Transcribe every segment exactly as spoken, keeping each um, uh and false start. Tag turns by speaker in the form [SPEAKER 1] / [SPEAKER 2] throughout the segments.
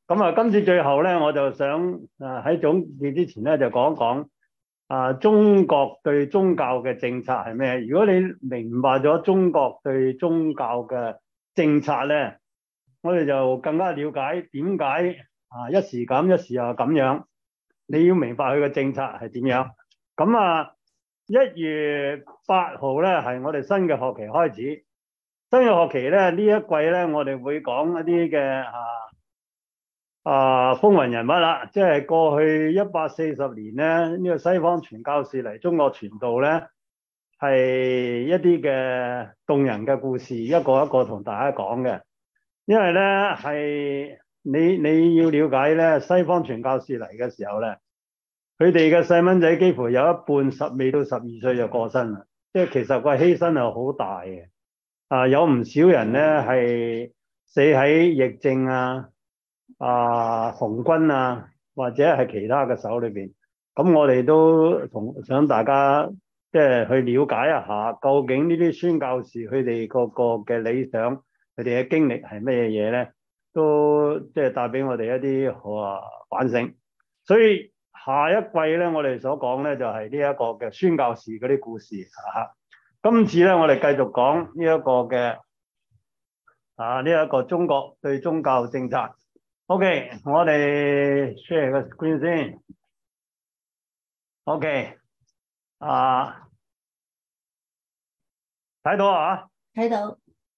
[SPEAKER 1] 咁啊，今次最後咧，我就想啊喺總結之前咧，就講一講啊中國對宗教嘅政策係咩？如果你明白咗中國對宗教嘅政策咧，我哋就更加了解點解啊一時咁一時又咁樣。你要明白佢嘅政策係點樣。咁啊，一月八號咧係我哋新嘅學期開始。新嘅學期咧呢一季咧，我哋會講一啲嘅啊。啊，風雲人物啦，即係過去一百四十年咧，呢個西方傳教士嚟中國傳道咧，係一啲嘅動人嘅故事，一個一個同大家講嘅。因為咧係你你要了解咧，西方傳教士嚟嘅時候咧，佢哋嘅細蚊仔幾乎有一半十未到十二歲就過身啦，即係其實個犧牲係好大嘅。啊，有唔少人咧係死喺疫症啊。啊，紅軍啊，或者係其他嘅手裏邊，咁我哋都同想大家即係去了解一下，究竟呢啲宣教士佢哋個個嘅理想，佢哋嘅經歷係咩嘢咧？都即係帶俾我哋一啲啊反省。所以下一季咧，我哋所講咧就係呢一個嘅宣教士嗰啲故事嚇。今次咧，我哋繼續講呢一個嘅啊呢一個中國對宗教政策。OK，我哋 share 個 screen 先。OK，啊，睇到啊？
[SPEAKER 2] 睇到。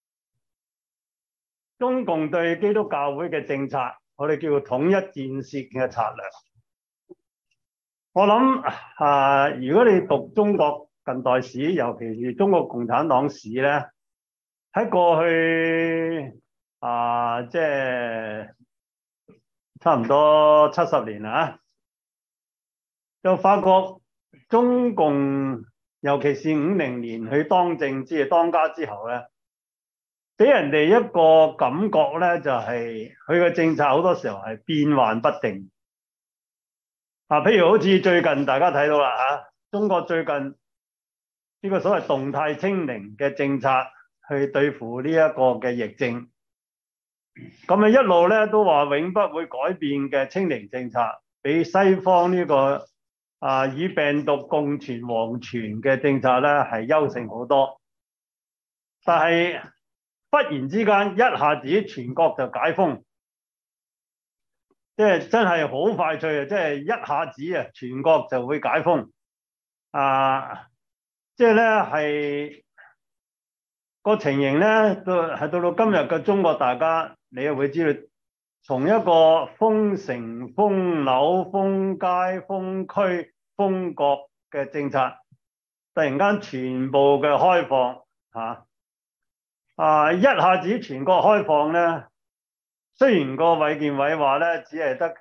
[SPEAKER 1] 中共對基督教會嘅政策，我哋叫做統一戰線嘅策略。我諗啊，如果你讀中國近代史，尤其是中國共產黨史咧，喺過去啊，即係差唔多七十年啦，就發覺中共尤其是五零年去當政即係當家之後咧，俾人哋一個感覺咧，就係佢嘅政策好多時候係變幻不定。啊，譬如好似最近大家睇到啦嚇，中國最近呢個所謂動態清零嘅政策去對付呢一個嘅疫症。咁啊一路咧都話永不會改變嘅清零政策，比西方呢個啊與病毒共存黃泉嘅政策咧係優勝好多。但係忽然之間一下子全國就解封，即係真係好快脆啊！即係一下子啊全國就會解封啊！即係咧係個情形咧，到係到到今日嘅中國，大家你又會知道，從一個封城、封樓、封街、封區、封國嘅政策，突然間全部嘅開放嚇啊！一下子全國開放咧，雖然個衛健委話咧只係得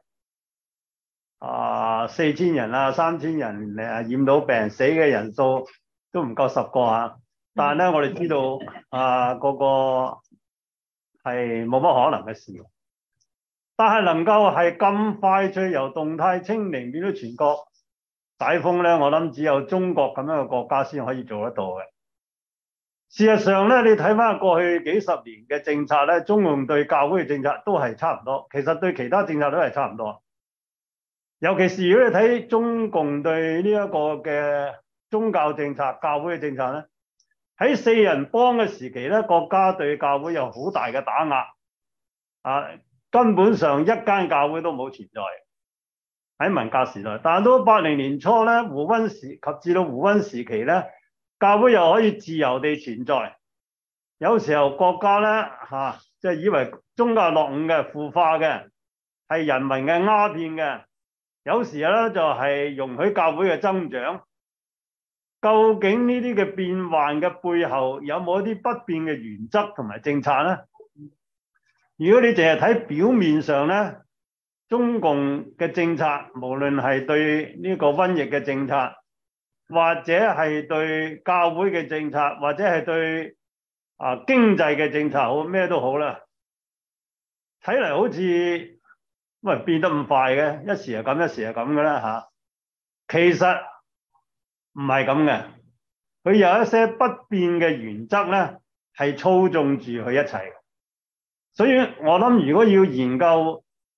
[SPEAKER 1] 啊四千人啊三千人誒染到病，死嘅人數都唔夠十個嚇。但係咧，我哋知道啊，嗰個係冇乜可能嘅事。但係能夠係咁快脆由動態清零變到全國解封咧，我諗只有中國咁樣嘅國家先可以做得到嘅。事實上咧，你睇翻過去幾十年嘅政策咧，中共對教會嘅政策都係差唔多，其實對其他政策都係差唔多。尤其是如果你睇中共對呢一個嘅宗教政策、教會嘅政策咧。喺四人幫嘅時期咧，國家對教會有好大嘅打壓，啊，根本上一間教會都冇存在喺文革時代。但係到八零年初咧，胡溫時及至到胡溫時期咧，教會又可以自由地存在。有時候國家咧嚇，即係以為宗教落伍嘅、腐化嘅，係人民嘅鴉片嘅。有時咧就係容許教會嘅增長。究竟呢啲嘅變幻嘅背後有冇一啲不變嘅原則同埋政策呢？如果你淨係睇表面上呢，中共嘅政策無論係對呢個瘟疫嘅政策，或者係對教會嘅政策，或者係對啊經濟嘅政策好咩都好啦，睇嚟好似喂變得咁快嘅，一時係咁，一時係咁嘅啦嚇。其實唔係咁嘅，佢有一些不變嘅原則咧，係操縱住佢一切。所以我諗，如果要研究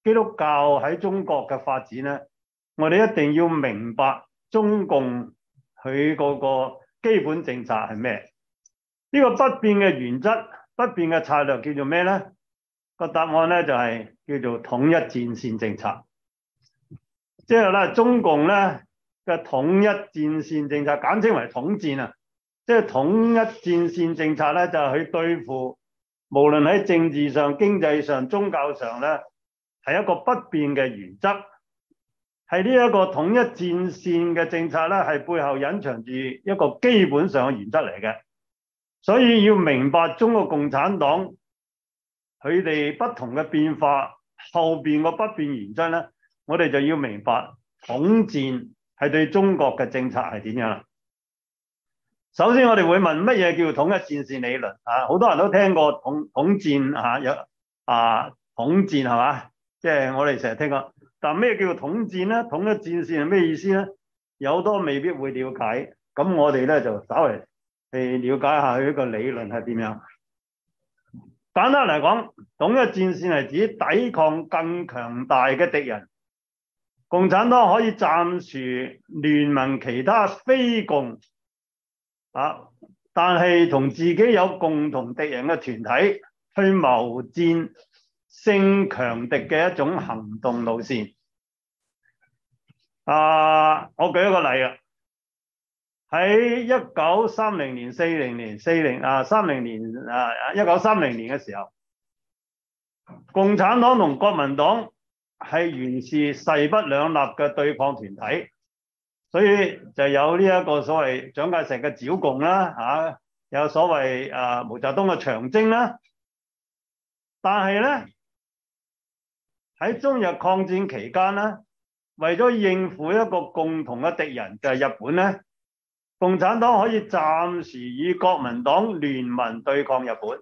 [SPEAKER 1] 基督教喺中國嘅發展咧，我哋一定要明白中共佢嗰個基本政策係咩？呢個不變嘅原則、不變嘅策略叫做咩咧？個答案咧就係叫做統一戰線政策。即係咧，中共咧嘅統一戰線政策，簡稱為統戰啊！即係統一戰線政策咧，就係去對付無論喺政治上、經濟上、宗教上咧，係一個不變嘅原則。係呢一個統一戰線嘅政策咧，係背後隱藏住一個基本上嘅原則嚟嘅。所以要明白中國共產黨佢哋不同嘅變化後邊個不變原則咧，我哋就要明白統戰係對中國嘅政策係點樣啦。首先我哋會問乜嘢叫統一戰線理論啊？好多人都聽過統統戰嚇，有啊統戰係嘛？即係我哋成日聽過，但咩叫統戰咧？統一戰線係咩意思咧？有好多未必會了解，咁我哋咧就稍微去了解下佢呢個理論係點樣。簡單嚟講，統一戰線係指抵抗更強大嘅敵人。共產黨可以暫時聯盟其他非共啊，但係同自己有共同敵人嘅團體去謀戰勝強敵嘅一種行動路線。啊，我舉一個例啊，喺一九三零年、四零年、四零啊、三零年啊、一九三零年嘅時候，共產黨同國民黨係原是勢不兩立嘅對抗團體，所以就有呢一個所謂蔣介石嘅剿共啦，嚇，有所謂啊毛澤東嘅長征啦。但係咧喺中日抗戰期間咧，為咗應付一個共同嘅敵人就係日本咧，共產黨可以暫時與國民黨聯盟對抗日本，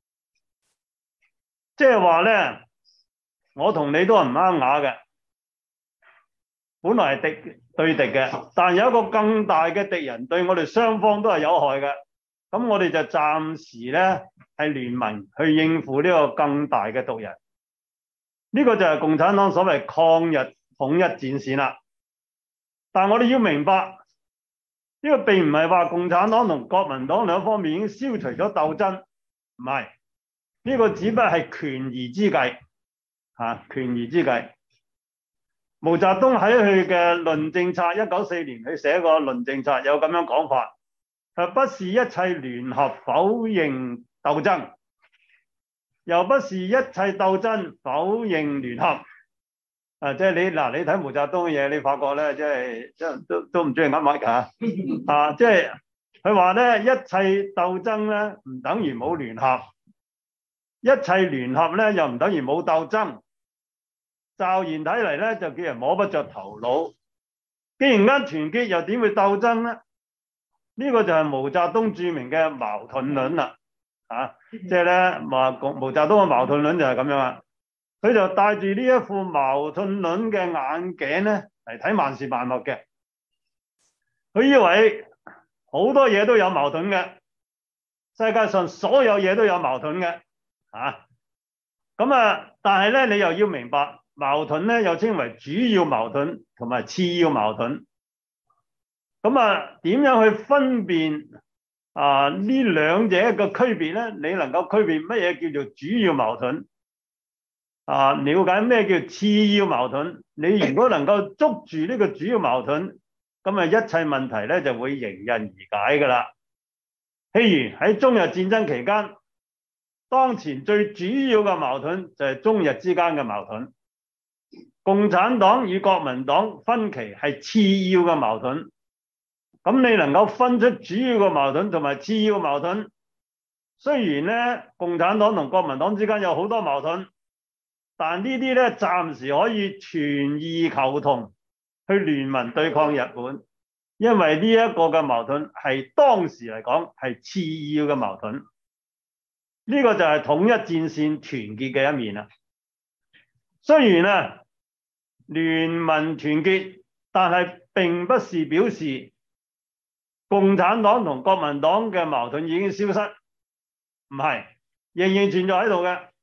[SPEAKER 1] 即係話咧。我同你都係唔啱牙嘅，本來係敵對敵嘅，但有一個更大嘅敵人對我哋雙方都係有害嘅，咁我哋就暫時咧係聯盟去應付呢個更大嘅敵人。呢個就係共產黨所謂抗日統一戰線啦。但我哋要明白，呢個並唔係話共產黨同國民黨兩方面已經消除咗鬥爭，唔係，呢個只不過係權宜之計。啊，權宜之計。毛澤東喺佢嘅論政策，一九四年佢寫過論政策，有咁樣講法，係不是一切聯合否認鬥爭，又不是一切鬥爭否認聯合。啊，即係你嗱，你睇毛澤東嘅嘢，你發覺咧，即係即係都都唔中意噏乜㗎。啊，即係佢話咧，一切鬥爭咧唔等於冇聯合，一切聯合咧又唔等於冇鬥爭。驟然睇嚟咧，就叫人摸不着頭腦。既然間團結，又點會鬥爭咧？呢、這個就係毛澤東著名嘅矛盾論啦。啊，即係咧，毛毛澤東嘅矛盾論就係咁樣啦。佢就帶住呢一副矛盾論嘅眼鏡咧嚟睇萬事萬物嘅。佢以為好多嘢都有矛盾嘅，世界上所有嘢都有矛盾嘅。啊，咁啊，但係咧，你又要明白。矛盾咧又稱為主要矛盾同埋次要矛盾。咁啊，點樣去分辨啊呢兩者嘅區別咧？你能夠區別乜嘢叫做主要矛盾？啊，了解咩叫次要矛盾？你如果能夠捉住呢個主要矛盾，咁啊一切問題咧就會迎刃而解噶啦。譬如喺中日戰爭期間，當前最主要嘅矛盾就係中日之間嘅矛盾。共產黨與國民黨分歧係次要嘅矛盾，咁你能夠分出主要嘅矛盾同埋次要矛盾，雖然咧共產黨同國民黨之間有好多矛盾，但呢啲咧暫時可以全意求同去聯盟對抗日本，因為呢一個嘅矛盾係當時嚟講係次要嘅矛盾，呢個就係統一戰線團結嘅一面啦。雖然啊聯盟團結，但係並不是表示共產黨同國民黨嘅矛盾已經消失，唔係，仍然存在喺度嘅。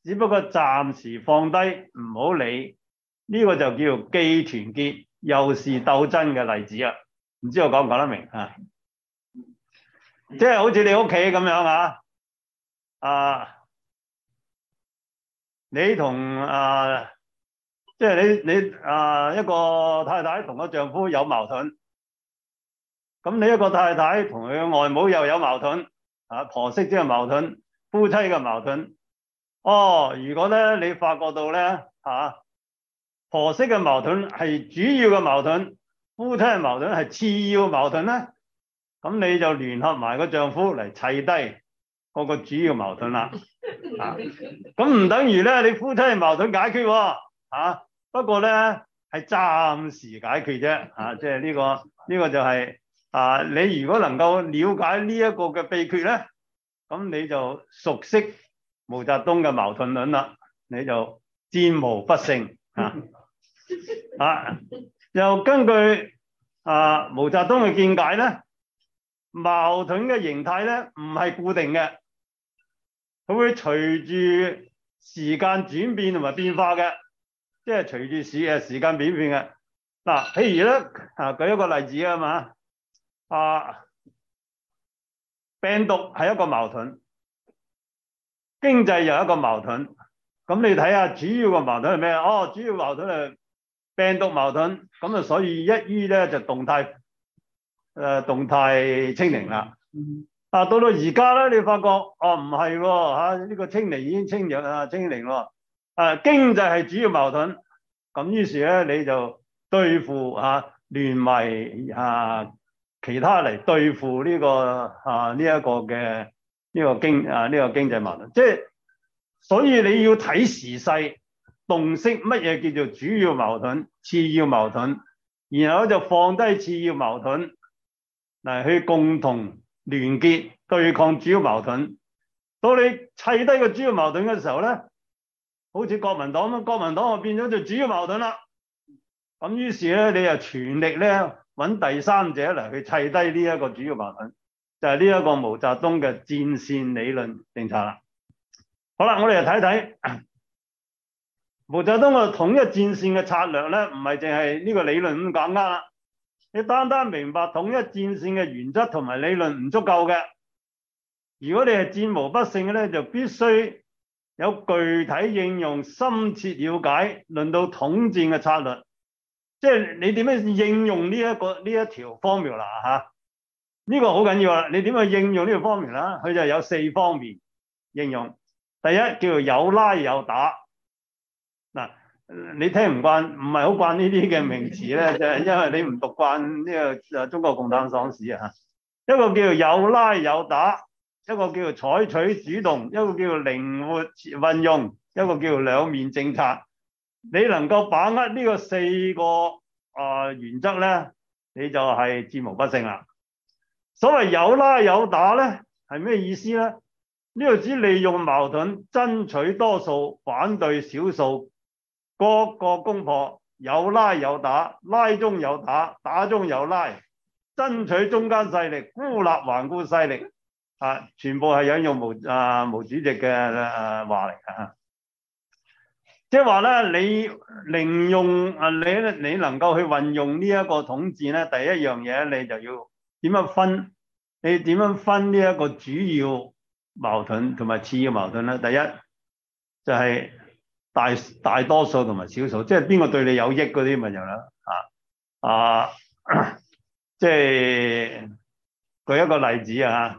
[SPEAKER 1] 只不過暫時放低唔好理，呢、這個就叫做既團結又是鬥爭嘅例子啊！唔知我講唔講得明啊？即係好似你屋企咁樣啊，啊，你同啊，即係你你啊一個太太同個丈夫有矛盾，咁你一個太太同佢嘅外母又有矛盾，啊婆媳之間矛盾，夫妻嘅矛盾。哦，如果咧你發覺到咧嚇婆媳嘅矛盾係主要嘅矛盾，夫妻嘅矛盾係次要矛盾咧，咁你就聯合埋個丈夫嚟砌低嗰個主要矛盾啦。啊，咁唔等於咧你夫妻嘅矛盾解決喎，啊，不過咧係暫時解決啫。啊，即係呢個呢個就係啊，你如果能夠了解呢一個嘅秘訣咧，咁你就熟悉毛澤東嘅矛盾論啦，你就戰無不勝啊！啊，又根據啊毛澤東嘅見解咧，矛盾嘅形態咧唔係固定嘅，佢會隨住時間轉變同埋變化嘅，即係隨住時誒時間變變嘅。嗱，譬如咧啊，舉一個例子啊嘛，啊，病毒係一個矛盾。經濟又一個矛盾，咁你睇下主要嘅矛盾係咩？哦，主要矛盾係病毒矛盾，咁啊所以一於咧就動態誒、呃、動態清零啦。啊，到到而家咧，你發覺哦唔係喎嚇，呢個清零已經清咗啊清零咯。啊，經濟係主要矛盾，咁於是咧你就對付嚇聯埋啊其他嚟對付呢個啊呢一個嘅。呢個經啊呢、這個經濟矛盾，即係所以你要睇時勢，洞悉乜嘢叫做主要矛盾、次要矛盾，然後就放低次要矛盾嚟去共同聯結對抗主要矛盾。到你砌低個主要矛盾嘅時候咧，好似國民黨咁，國民黨就變咗做主要矛盾啦。咁於是咧，你就全力咧揾第三者嚟去砌低呢一個主要矛盾。就係呢一個毛澤東嘅戰線理論政策啦。好啦，我哋嚟睇睇毛澤東嘅統一戰線嘅策略咧，唔係淨係呢個理論咁簡單啦。你單單明白統一戰線嘅原則同埋理論唔足夠嘅。如果你係戰無不勝嘅咧，就必須有具體應用、深切了解論到統戰嘅策略。即係你點樣應用呢一個呢一條 formula 嚇？呢個好緊要啦！你點去應用呢個方面啦？佢就有四方面應用。第一叫做有拉有打。嗱，你聽唔慣，唔係好慣呢啲嘅名詞咧，就係因為你唔讀慣呢個中國共產黨史啊。一個叫做有拉有打，一個叫做採取主動，一個叫做靈活運用，一個叫做兩面政策。你能夠把握呢個四個啊、呃、原則咧，你就係戰無不勝啦。所謂有拉有打咧，係咩意思咧？呢個只利用矛盾爭取多數，反對少數，各個攻破，有拉有打，拉中有打，打中有拉，爭取中間勢力，孤立頑固勢力，啊，全部係引用毛啊毛主席嘅誒話嚟嘅。即係話咧，你利用啊，你你能夠去運用呢一個統戰咧，第一樣嘢你就要點樣分？你點樣分呢一個主要矛盾同埋次要矛盾咧？第一就係、是、大大多數同埋少數，即係邊個對你有益嗰啲咪就啦啊啊！即係舉一個例子啊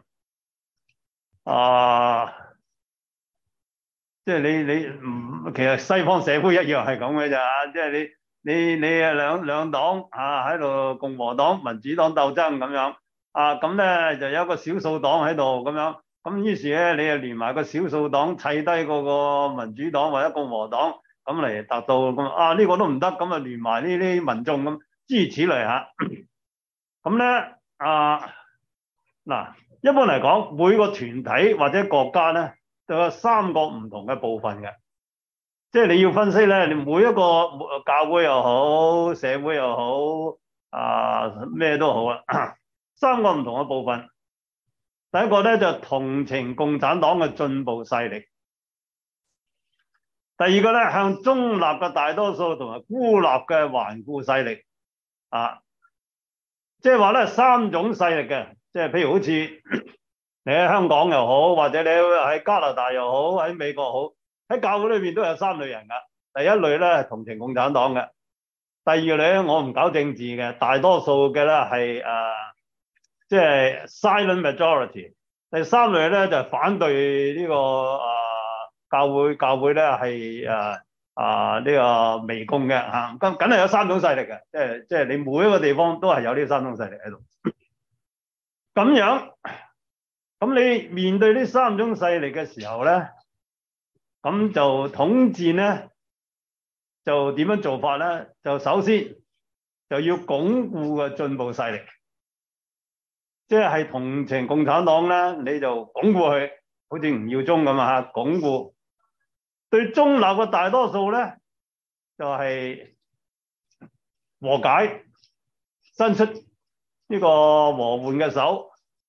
[SPEAKER 1] 啊！即係你你唔其實西方社會一樣係咁嘅咋，即係你你你啊兩兩黨啊喺度共和黨、民主黨鬥爭咁樣啊，咁咧就有一個少數黨喺度咁樣，咁於是咧你就連埋個少數黨砌低嗰個民主黨或者共和黨，咁嚟達到咁啊呢個都唔得，咁啊連埋呢啲民眾咁諸如此類嚇。咁咧啊嗱，一般嚟講每個團體或者國家咧，就有三個唔同嘅部分嘅，即係你要分析咧，你每一個教會又好，社會又好，啊咩都好啦，三個唔同嘅部分。第一個咧就同情共產黨嘅進步勢力， 第二個咧，向中立嘅大多數同埋孤立嘅頑固勢力啊，即係話咧三種勢力嘅，即係譬如好似你喺香港又好，或者你喺加拿大又好，喺美國好，喺教會裏邊都有三類人噶。第一類咧係同情共產黨嘅，第二類咧我唔搞政治嘅，大多數嘅咧係誒即係 silent majority。第三類咧就係反對呢個誒。教會教會咧係誒啊呢個微共嘅嚇，咁梗係有三種勢力嘅，即係即係你每一個地方都係有呢三種勢力喺度。咁樣，咁你面對呢三種勢力嘅時候咧，咁就統戰咧就點樣做法咧？就首先就要鞏固嘅進步勢力，即係同情共產黨咧，你就鞏固佢，好似吳耀宗咁啊嚇，鞏固。對中立嘅大多數咧，就係、是、和解，伸出呢個和緩嘅手，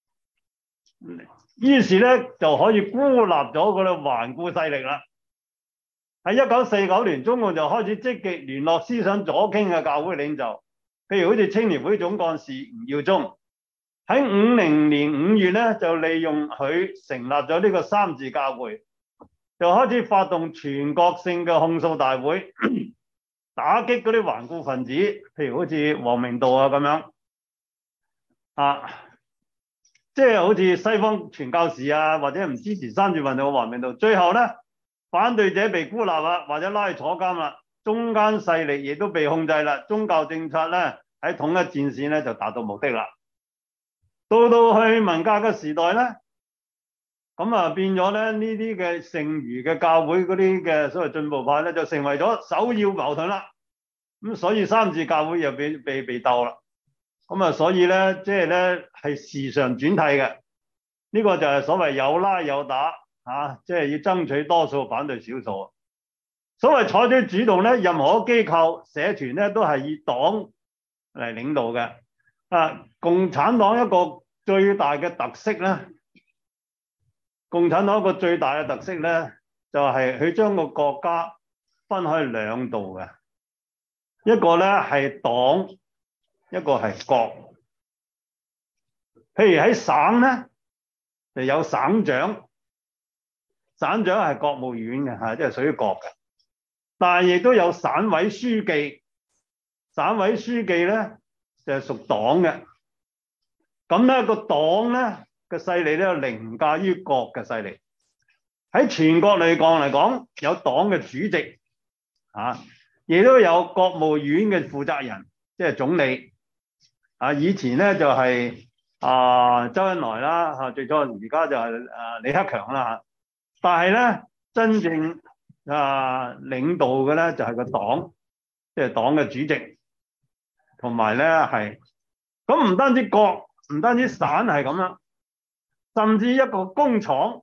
[SPEAKER 1] 於是咧就可以孤立咗嗰啲頑固勢力啦。喺一九四九年，中共就開始積極聯絡思想左傾嘅教會領袖，譬如好似青年會總幹事吳耀宗。喺五零年五月咧，就利用佢成立咗呢個三自教會。就開始發動全國性嘅控訴大會，打擊嗰啲頑固分子，譬如好似王明道啊咁樣，啊，即係好似西方傳教士啊，或者唔支持三自運動嘅王明道，最後咧反對者被孤立啦，或者拉去坐監啦，中間勢力亦都被控制啦，宗教政策咧喺統一戰線咧就達到目的啦。到到去文革嘅時代咧。咁啊，變咗咧呢啲嘅剩餘嘅教會嗰啲嘅所謂進步派咧，就成為咗首要矛盾啦。咁所以三自教會又被被被鬥啦。咁啊，所以咧即係咧係時常轉替嘅。呢個就係所謂有拉有打嚇，即係要爭取多數反對少數。所謂採取主動咧，任何機構社團咧都係以黨嚟領導嘅。啊，共產黨一個最大嘅特色咧。共產黨一個最大嘅特色咧，就係佢將個國家分開兩度嘅，一個咧係黨，一個係國。譬如喺省咧，就有省長，省長係國務院嘅嚇，即係屬於國嘅。但係亦都有省委書記，省委書記咧就係屬黨嘅。咁咧個黨咧。嘅勢力咧凌駕於國嘅勢力，喺全國嚟講嚟講，有黨嘅主席，啊，亦都有國務院嘅負責人，即係總理，啊，以前咧就係、是、啊周恩來啦，嚇，最初而家就係啊李克強啦，但係咧真正啊領導嘅咧就係個黨，即係黨嘅主席，同埋咧係，咁唔單止國，唔單止省係咁樣。甚至一個工廠，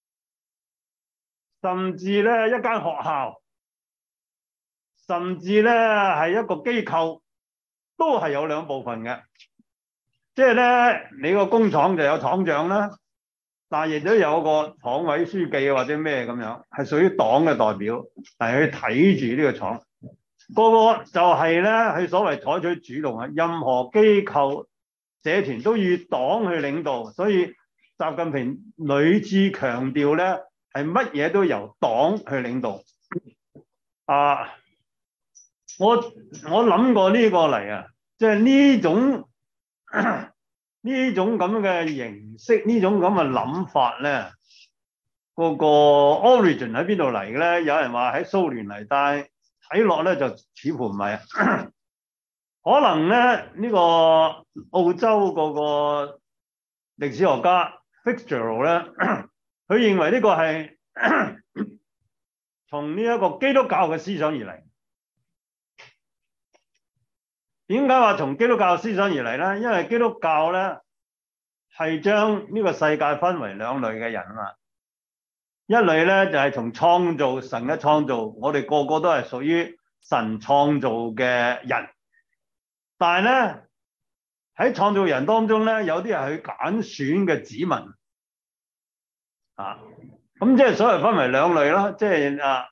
[SPEAKER 1] 甚至咧一間學校，甚至咧係一個機構，都係有兩部分嘅。即係咧，你個工廠就有廠長啦，但係亦都有個廠委書記或者咩咁樣，係屬於黨嘅代表，係去睇住呢個廠。個個就係咧，佢所謂採取主動啊，任何機構社團都以黨去領導，所以。習近平屢次強調咧，係乜嘢都由黨去領導。啊，我我諗過呢個嚟啊，即係呢種呢種咁嘅形式，呢種咁嘅諗法咧，嗰個 origin 喺邊度嚟嘅咧？有人話喺蘇聯嚟，但係睇落咧就似乎唔係。可能咧呢個澳洲嗰個歷史學家。Fitzgerald 咧，佢認為呢個係從呢一個基督教嘅思想而嚟。點解話從基督教思想而嚟咧？因為基督教咧係將呢個世界分為兩類嘅人啊嘛。一類咧就係從創造神嘅創造，我哋個個都係屬於神創造嘅人。但係咧喺創造人當中咧，有啲係去揀選嘅子民。啊，咁即係所謂分為兩類啦，即係啊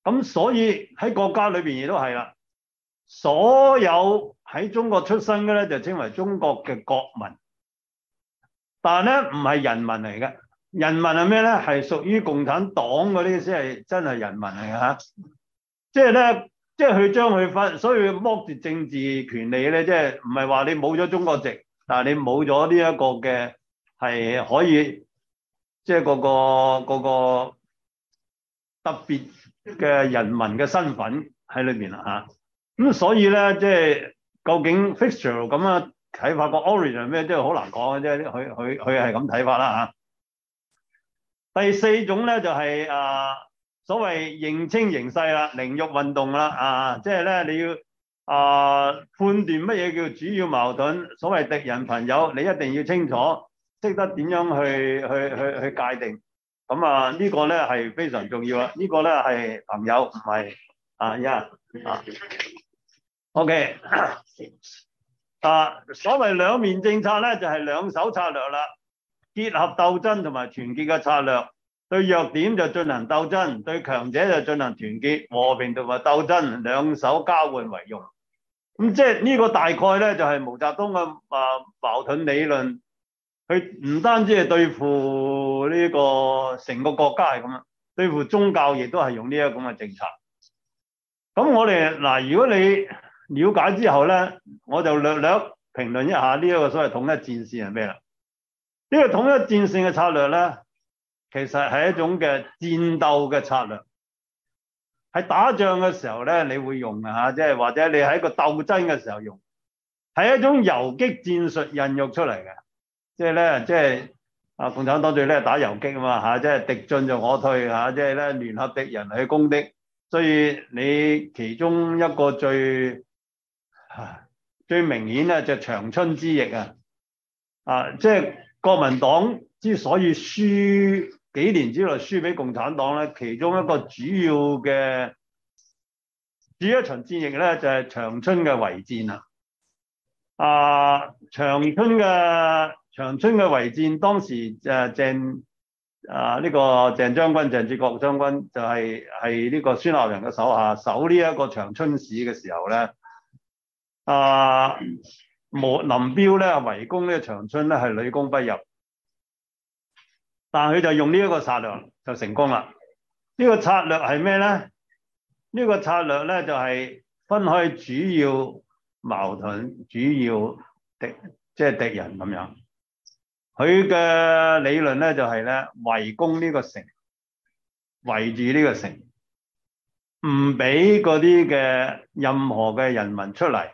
[SPEAKER 1] 咁所以喺國家裏邊亦都係啦，所有喺中國出生嘅咧就稱為中國嘅國民，但係咧唔係人民嚟嘅。人民係咩咧？係屬於共產黨嗰啲先係真係人民嚟嘅嚇。即係咧，即係佢將佢分，所以剝奪政治權利咧，即係唔係話你冇咗中國籍，但係你冇咗呢一個嘅係可以，即係嗰個嗰個特別嘅人民嘅身份喺裏邊啦嚇。咁所以咧，即係究竟 Fitzgerald 咁樣睇法個 origin 係咩，即係好難講嘅啫。佢佢佢係咁睇法啦嚇。第四種咧就係、是、啊所謂認清形勢啦，靈肉運動啦啊，即係咧你要啊判斷乜嘢叫主要矛盾，所謂敵人朋友，你一定要清楚，識得點樣去去去去界定。咁啊呢、這個咧係非常重要啊！呢、這個咧係朋友，唔係啊呀啊。OK 啊，所謂兩面政策咧就係、是、兩手策略啦。結合鬥爭同埋團結嘅策略，對弱點就進行鬥爭，對強者就進行團結，和平同埋鬥爭兩手交換為用。咁即係呢個大概咧就係、是、毛澤東嘅啊矛盾理論。佢唔單止係對付呢個成個國家係咁樣，對付宗教亦都係用呢一個咁嘅政策。咁我哋嗱，如果你了解之後咧，我就略略評論一下呢一個所謂統一戰線係咩啦。呢個統一戰線嘅策略咧，其實係一種嘅戰鬥嘅策略，喺打仗嘅時候咧，你會用嘅嚇，即係或者你喺個鬥爭嘅時候用，係一種游擊戰術孕育出嚟嘅，即係咧，即係啊，共產黨最叻打游擊啊嘛嚇，即係敵進就我退嚇，即係咧聯合敵人去攻擊，所以你其中一個最最明顯咧就長春之役啊，啊，即係。國民黨之所以輸幾年之內輸俾共產黨咧，其中一個主要嘅主要一場戰役咧就係、是、長春嘅圍戰啊！啊，長春嘅長春嘅圍戰，當時誒鄭啊呢、這個鄭將軍鄭志國將軍就係係呢個孫立人嘅手下守呢一個長春市嘅時候咧，啊。冇林彪咧圍攻呢個長春咧係屢攻不入，但係佢就用呢一個策略就成功啦。呢、這個策略係咩咧？呢、這個策略咧就係、是、分開主要矛盾、主要敵即係敵人咁樣。佢嘅理論咧就係、是、咧圍攻呢個城，圍住呢個城，唔俾嗰啲嘅任何嘅人民出嚟。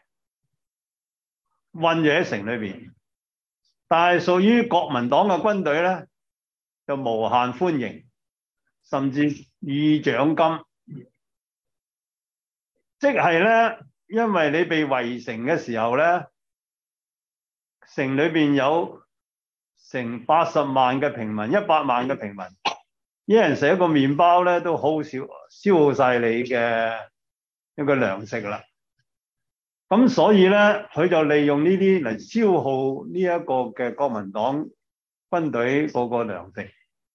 [SPEAKER 1] 困住喺城裏邊，但係屬於國民黨嘅軍隊咧，就無限歡迎，甚至以獎金。即係咧，因為你被圍城嘅時候咧，城裏邊有成八十萬嘅平民，一百萬嘅平民，一人食一個麵包咧，都好少消耗晒你嘅一個糧食啦。咁所以咧，佢就利用呢啲嚟消耗呢一個嘅國民黨軍隊嗰個糧食，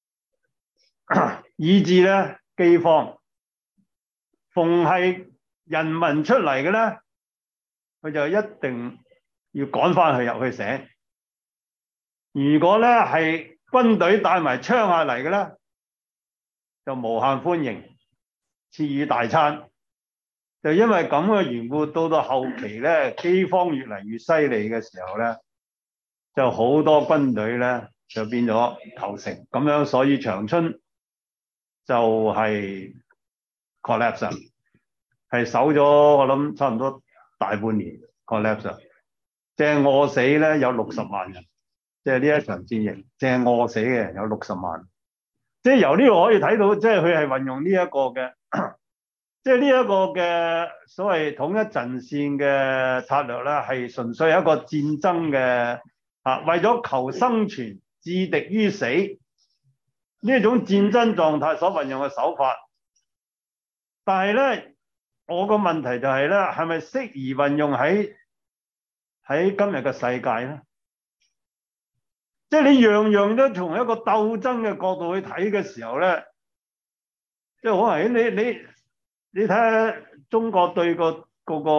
[SPEAKER 1] 以致咧饑荒。逢係人民出嚟嘅咧，佢就一定要趕翻去入去醒。如果咧係軍隊帶埋槍下嚟嘅咧，就無限歡迎，賜予大餐。就因為咁嘅緣故，到到後期咧，饑荒越嚟越犀利嘅時候咧，就好多軍隊咧就變咗投誠咁樣，所以長春就係 collapse， 係守咗我諗差唔多大半年 collapse， 即係餓死咧有六十萬人，即係呢一場戰役，即係餓死嘅人有六十萬，即係由呢個可以睇到，即係佢係運用呢一個嘅。即係呢一個嘅所謂統一陣線嘅策略咧，係純粹係一個戰爭嘅啊，為咗求生存、置敵於死呢一種戰爭狀態所運用嘅手法。但係咧，我個問題就係咧，係咪適宜運用喺喺今日嘅世界咧？即係你樣樣都從一個鬥爭嘅角度去睇嘅時候咧，即係可能你你。 你睇下中國對個嗰個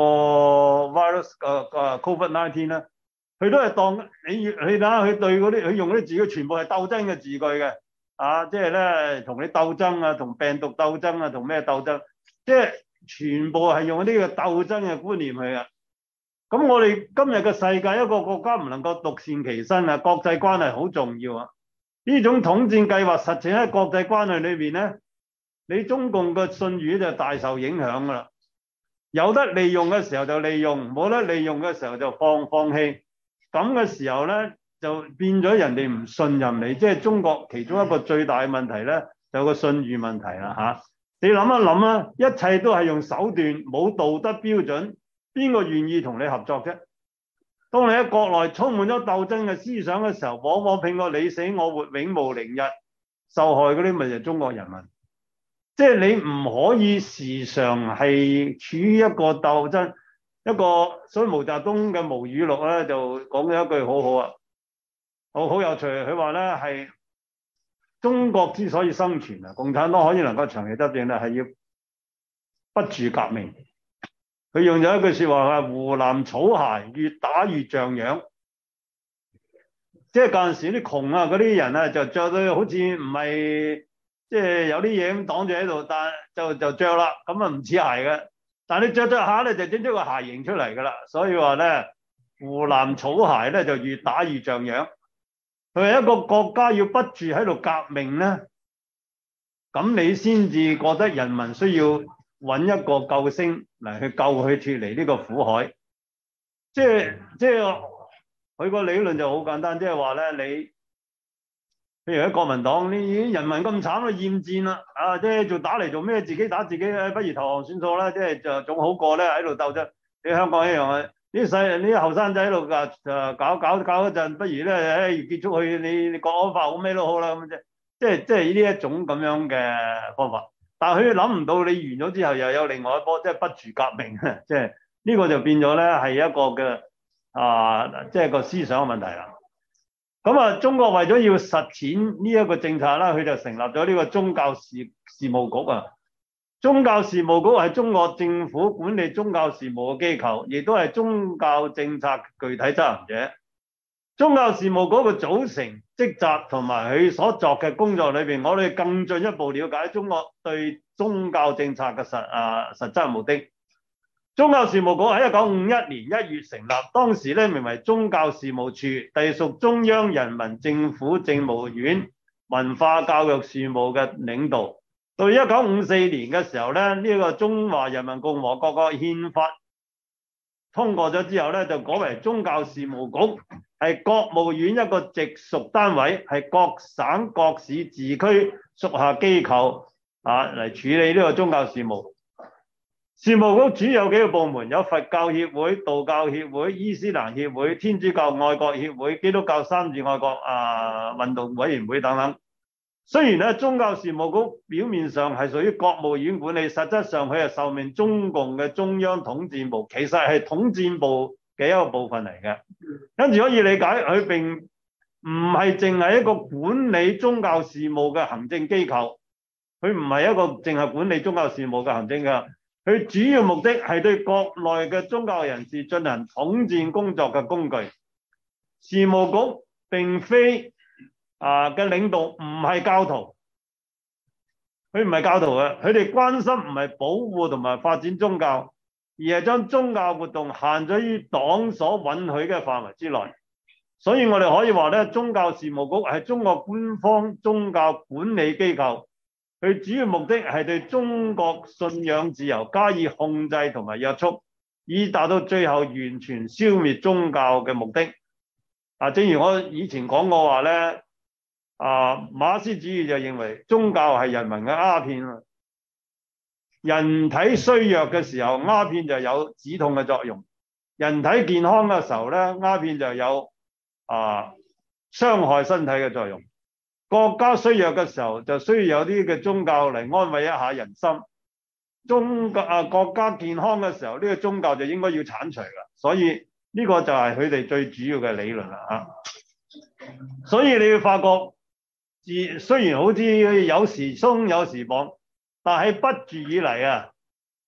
[SPEAKER 1] virus 個個 covid nineteen 咧，佢都係當你你睇下佢對嗰啲佢用嗰啲字，全部係鬥爭嘅字句嘅，啊，即係咧同你鬥爭啊，同病毒鬥爭啊，同咩鬥爭，即係全部係用呢個鬥爭嘅觀念去嘅。咁我哋今日嘅世界，一個國家唔能夠獨善其身啊，國際關係好重要啊。呢種統戰計劃實踐喺國際關係裏邊咧，你中共嘅信譽就大受影響噶啦。有得利用嘅時候就利用，冇得利用嘅時候就放放棄。咁嘅時候咧，就變咗人哋唔信任你。即係中國其中一個最大嘅問題咧，就個信譽問題啦嚇。你諗一諗啊，一切都係用手段，冇道德標準，邊個願意同你合作啫？當你喺國內充滿咗鬥爭嘅思想嘅時候，往往拼個你死我活，永無寧日。受害嗰啲咪就係中國人民。即係你唔可以時常係處於一個鬥爭，一個所以毛澤東嘅毛語錄咧就講咗一句好好啊，好好有趣。佢話咧係中國之所以生存啊，共產黨可以能夠長期執政咧，係要不住革命。佢用咗一句説話係湖南草鞋越打越像樣，即係嗰陣時啲窮啊嗰啲人啊就着到好似唔係。即係有啲嘢咁擋住喺度，但就就着啦，咁啊唔似鞋嘅。但係你着着下咧，就整出個鞋型出嚟㗎啦。所以話咧，湖南草鞋咧就越打越像樣。佢係一個國家要不住喺度革命咧，咁你先至覺得人民需要揾一個救星嚟去救佢脫離呢個苦海。即係即係佢個理論就好簡單，即係話咧你。譬如喺國民黨，你已經人民咁慘，都厭戰啦，啊，即係做打嚟做咩？自己打自己，不如投降算數啦，即係就總好過咧喺度鬥爭。你香港一樣啊，呢細呢後生仔喺度噶，誒搞搞搞一陣，不如咧誒結束去你你國安法好咩都好啦咁啫，即係即係呢一種咁樣嘅方法。但係佢諗唔到你完咗之後又有另外一波，即係不住革命，即係呢個就變咗咧係一個嘅啊，即係個思想嘅問題啦。咁啊，中國為咗要實踐呢一個政策啦，佢就成立咗呢個宗教事事務局啊。宗教事務局係中國政府管理宗教事務嘅機構，亦都係宗教政策具體執行者。宗教事務局嘅組成、職責同埋佢所作嘅工作裏邊，我哋更進一步了解中國對宗教政策嘅實啊實質目的。宗教事務局喺一九五一年一月成立，當時咧名為宗教事務處，隸屬中央人民政府政務院文化教育事務嘅領導。到一九五四年嘅時候咧，呢、這個中華人民共和國個憲法通過咗之後咧，就改為宗教事務局，係國務院一個直屬單位，係各省各市自區屬下機構啊嚟處理呢個宗教事務。事務局主要有幾個部門，有佛教協會、道教協會、伊斯蘭協會、天主教愛國協會、基督教三自愛國啊運動委員會等等。雖然咧宗教事務局表面上係屬於國務院管理，實質上佢係受命中共嘅中央統戰部，其實係統戰部嘅一個部分嚟嘅。跟住可以理解，佢並唔係淨係一個管理宗教事務嘅行政機構，佢唔係一個淨係管理宗教事務嘅行政嘅。佢主要目的係對國內嘅宗教人士進行統戰工作嘅工具。事務局並非啊嘅領導唔係教徒，佢唔係教徒嘅，佢哋關心唔係保護同埋發展宗教，而係將宗教活動限咗於黨所允許嘅範圍之內。所以我哋可以話咧，宗教事務局係中國官方宗教管理機構。佢主要目的係對中國信仰自由加以控制同埋約束，以達到最後完全消滅宗教嘅目的。啊，正如我以前講過話咧，啊馬克思主義就認為宗教係人民嘅鴉片啊，人體衰弱嘅時候，鴉片就有止痛嘅作用；人體健康嘅時候咧，鴉片就有啊傷害身體嘅作用。國家衰弱嘅時候，就需要有啲嘅宗教嚟安慰一下人心。宗教啊，國家健康嘅時候，呢個宗教就應該要剷除啦。所以呢個就係佢哋最主要嘅理論啦嚇。所以你要發覺，自雖然好似有時鬆有時綁，但係不住以嚟啊，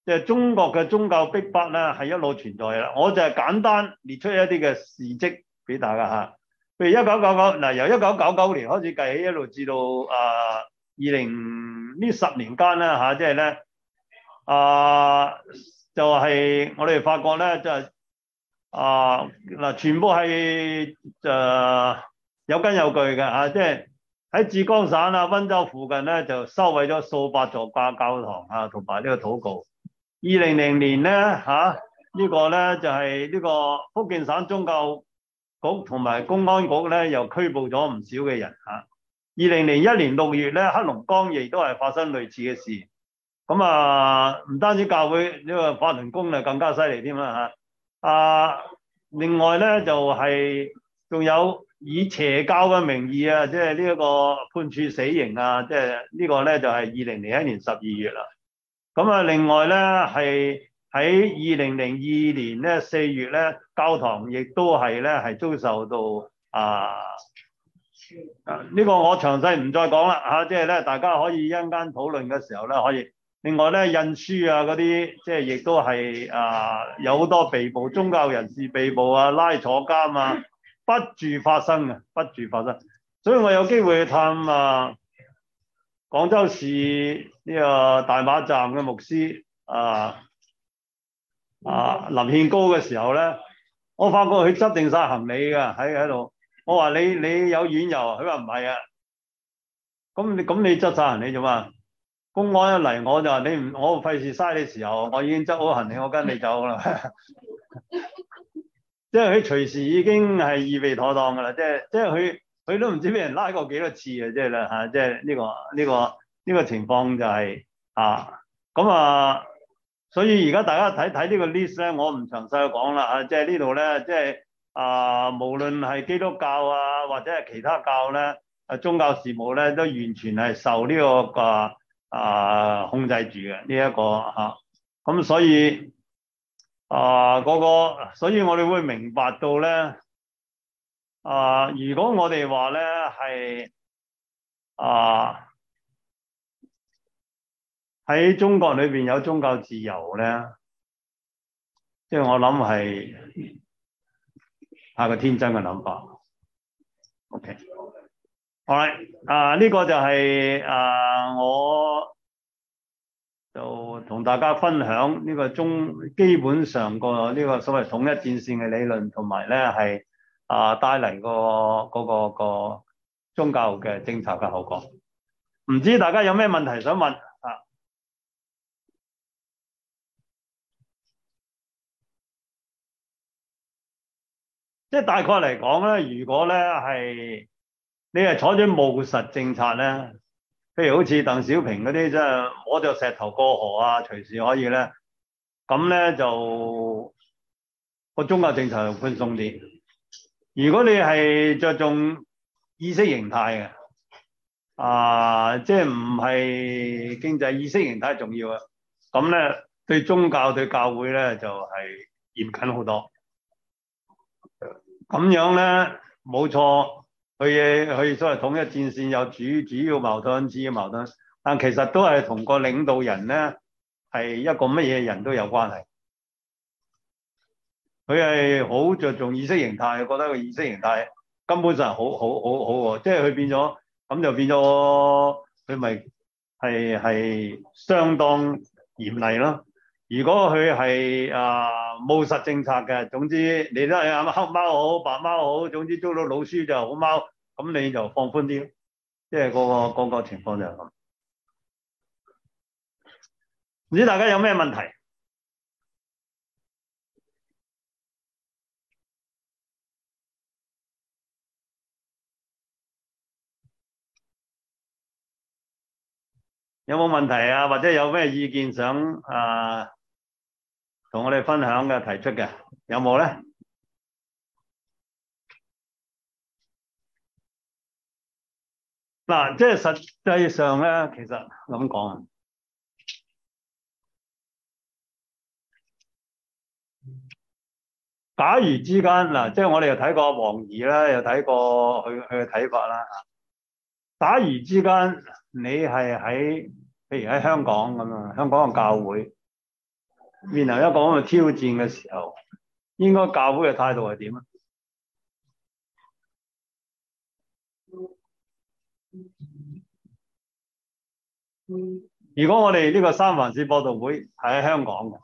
[SPEAKER 1] 即係中國嘅宗教逼迫咧係一路存在嘅啦。我就係簡單列出一啲嘅事蹟俾大家嚇。譬如一九九九嗱，由一九九九年開始計起，一路至到啊二零呢十年間啦嚇，即係咧啊就係、是、我哋發覺咧就係啊嗱，全部係誒、啊、有根有據嘅嚇，即係喺浙江省啊溫州附近咧就收毀咗數百座教教堂啊，同埋呢個禱告。二零零年咧嚇呢個咧就係呢個福建省宗教局同埋公安局咧又拘捕咗唔少嘅人嚇。二零零一年六月咧，黑龍江亦都係發生類似嘅事。咁啊，唔單止教會呢個法輪功啊更加犀利添啦嚇。啊，另外咧就係仲有以邪教嘅名義啊，即係呢一個判處死刑啊，即係呢個咧就係二零零一年十二月啦。咁啊，另外咧係喺二零零二年咧四月咧，教堂亦都係咧係遭受到啊啊呢個我詳細唔再講啦嚇，即係咧大家可以一陣間討論嘅時候咧可以。另外咧印書啊嗰啲，即係亦都係啊有好多被捕宗教人士被捕啊，拉坐監啊，不住發生嘅，不住發生。所以我有機會去探啊廣州市呢個大馬站嘅牧師啊啊林獻高嘅時候咧，我發覺佢執定晒行李㗎喺喺度。我話你你有院遊？佢話唔係啊。咁你咁你執晒行李做嘛？公安一嚟我就話你唔，我費事嘥你時候，我已經執好行李，我跟你走啦。即係佢隨時已經係預備妥當㗎啦，即係即係佢佢都唔知俾人拉過幾多次啊！即係啦嚇，即係呢個呢個呢個情況就係啊咁啊，所以而家大家睇睇呢個 list 咧，我唔詳細去講啦嚇，即係呢度咧，即係啊，無論係基督教啊或者係其他教咧，啊宗教事務咧都完全係受呢個啊。啊，控制住嘅呢一個嚇，咁、啊、所以啊嗰、那個，所以我哋會明白到咧，啊，如果我哋話咧係啊喺中國裏邊有宗教自由咧，即、就、係、是、我諗係係個天真嘅諗法。OK。好啦，啊呢、這個就係、是、啊，我就同大家分享呢個中基本上個呢個所謂統一戰線嘅理論，同埋咧係啊帶嚟個嗰個個宗教嘅政策嘅後果。唔知大家有咩問題想問啊？即係大概嚟講咧，如果咧係。你係採取務實政策咧，譬如好似鄧小平嗰啲，即係摸着石頭過河啊，隨時可以咧，咁咧就個宗教政策就寬鬆啲。如果你係着重意識形態嘅，啊，即係唔係經濟意識形態重要啊，咁咧對宗教對教會咧就係嚴謹好多。咁樣咧冇錯。佢佢所謂統一戰線有主主要矛盾、主要矛盾，但其實都係同個領導人咧係一個乜嘢人都有關係。佢係好着重意識形態，覺得個意識形態根本上好好好好喎，即係佢變咗咁就變咗佢咪係係相當嚴厲咯。如果佢係啊務實政策嘅，總之你都係啊黑貓好白貓好，總之捉到老鼠就好貓，咁你就放寬啲，即係嗰個嗰個情況就係咁。唔知大家有咩問題？有冇問題啊？或者有咩意見想啊同我哋分享嘅提出嘅，有冇咧？嗱，即係實際上咧，其實咁講，假如之間嗱，即係我哋又睇過黃怡啦，又睇過佢佢嘅睇法啦。假如之間你係喺譬如喺香港咁啊，香港嘅教會面臨一個咁嘅挑戰嘅時候，應該教會嘅態度係點啊？如果我哋呢個三藩市播道會係喺香港嘅，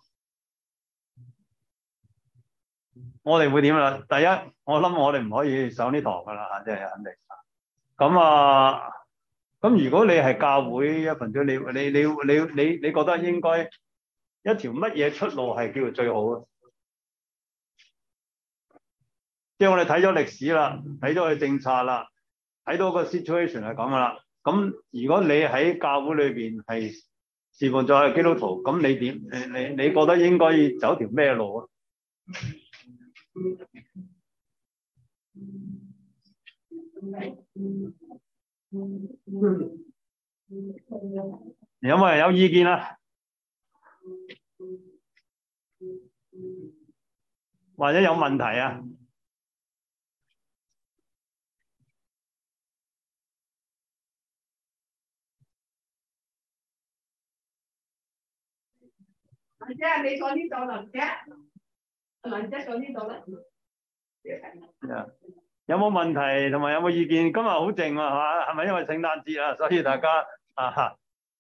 [SPEAKER 1] 我哋會點啊？第一，我諗我哋唔可以上呢堂㗎啦，即係肯定。咁啊，咁如果你係教會一份子，你你你你你你覺得應該一條乜嘢出路係叫做最好啊？即係我哋睇咗歷史啦，睇咗佢政策啦，睇到個 situation 係咁㗎啦。咁如果你喺教會裏邊係侍奉咗係基督徒，咁你點？你你你覺得應該要走條咩路啊？有冇人有意見啊？或者有問題啊？
[SPEAKER 2] 林姐，你坐呢度，林姐，林姐坐呢度啦。
[SPEAKER 1] 有冇問題同埋有冇意見？今日好靜啊，係嘛？係咪因為聖誕節啊，所以大家啊？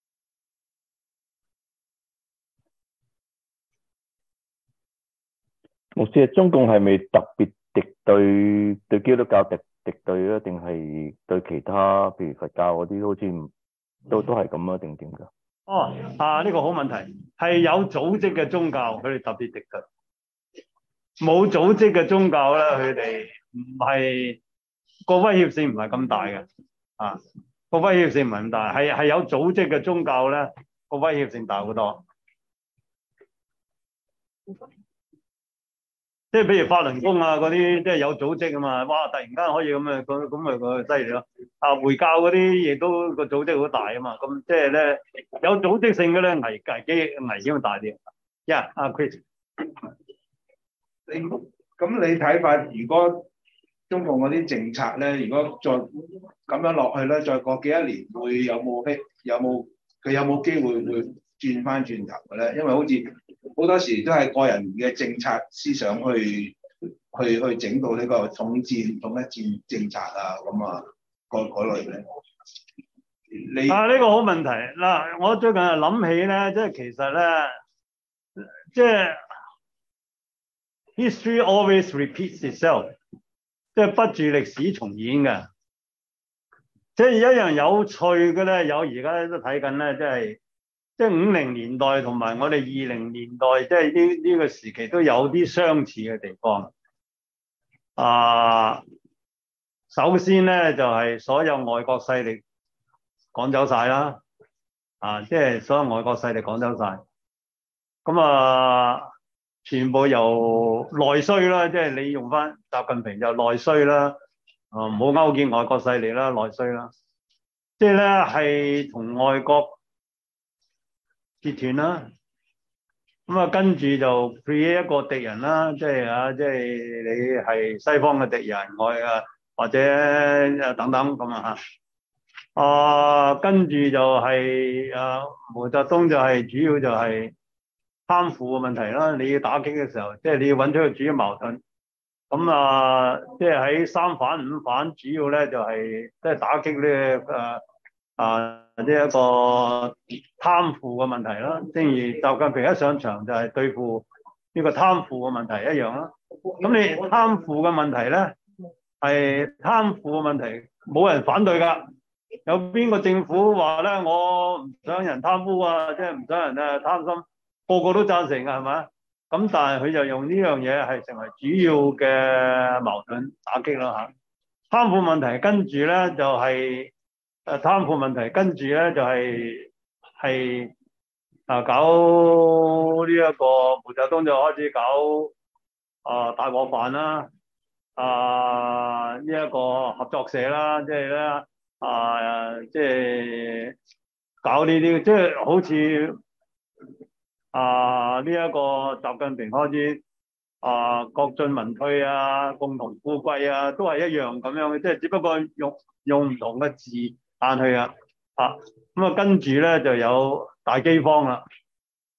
[SPEAKER 3] 牧師，中共係咪特別敵對對基督教敵敵對啊？定係對其他譬如佛教嗰啲都好似唔都都係咁啊？定點㗎？
[SPEAKER 1] 哦，啊呢個好問題，係有組織嘅宗教佢哋特別敵對，冇組織嘅宗教咧，佢哋唔係個威脅性唔係咁大嘅，啊個威脅性唔係咁大，係係有組織嘅宗教咧，個威脅性大好多。即係譬如法輪功啊嗰啲，即係有組織啊嘛，哇！突然間可以咁啊，咁咁咪個犀利咯。啊，回教嗰啲亦都個組織好大啊嘛，咁即係咧有組織性嘅咧危危機危險大啲。呀，阿 Chris，
[SPEAKER 4] 你咁你睇法，如果中共嗰啲政策咧，如果再咁樣落去咧，再過幾多年會有冇希有冇佢有冇機會會轉翻轉頭嘅咧？因為好似好多時都係個人嘅政策思想去去去整到呢個統戰統一戰政策啊，咁啊嗰嗰類咧。你
[SPEAKER 1] 啊呢個好問題嗱，我最近係諗起咧，即係其實咧，即係 history always repeats itself， 即係不住歷史重演嘅。即係一樣有趣嘅咧，有而家都睇緊咧，即係。即係五零年代同埋我哋二零年代，即係呢呢個時期都有啲相似嘅地方。啊，首先咧就係、是、所有外國勢力趕走晒啦，啊，即係所有外國勢力趕走晒。咁啊，全部由內需啦，即係你用翻習近平就內需啦，啊，唔好勾結外國勢力啦，內需啦，即係咧係同外國截斷啦，咁啊跟住就 create 一個敵人啦，即係啊，即係你係西方嘅敵人，我啊或者啊等等咁啊嚇，啊跟住就係啊毛澤東就係主要就係貪腐嘅問題啦，你要打擊嘅時候，即係你要揾出個主要矛盾，咁啊即係喺三反五反，主要咧就係即係打擊呢個啊。啊！呢、這、一個貪腐嘅問題啦，正如習近平一上場就係對付呢個貪腐嘅問題一樣啦。咁你貪腐嘅問題咧，係貪腐嘅問題，冇人反對㗎。有邊個政府話咧，我唔想人貪污啊，即係唔想人啊貪心，個個都贊成㗎，係咪？咁但係佢就用呢樣嘢係成為主要嘅矛盾打擊啦嚇。貪腐問題跟住咧就係、是。誒貪腐問題，跟住咧就係係啊搞呢一個毛澤東就開始搞啊大鍋飯啦，啊呢一個合作社啦，即係咧啊即係搞呢啲，即係好似啊呢一個習近平開始啊國進民退啊，共同富貴啊，都係一樣咁樣嘅，即係只不過用用唔同嘅字。去啊，啊咁啊跟住咧就有大饑荒啦，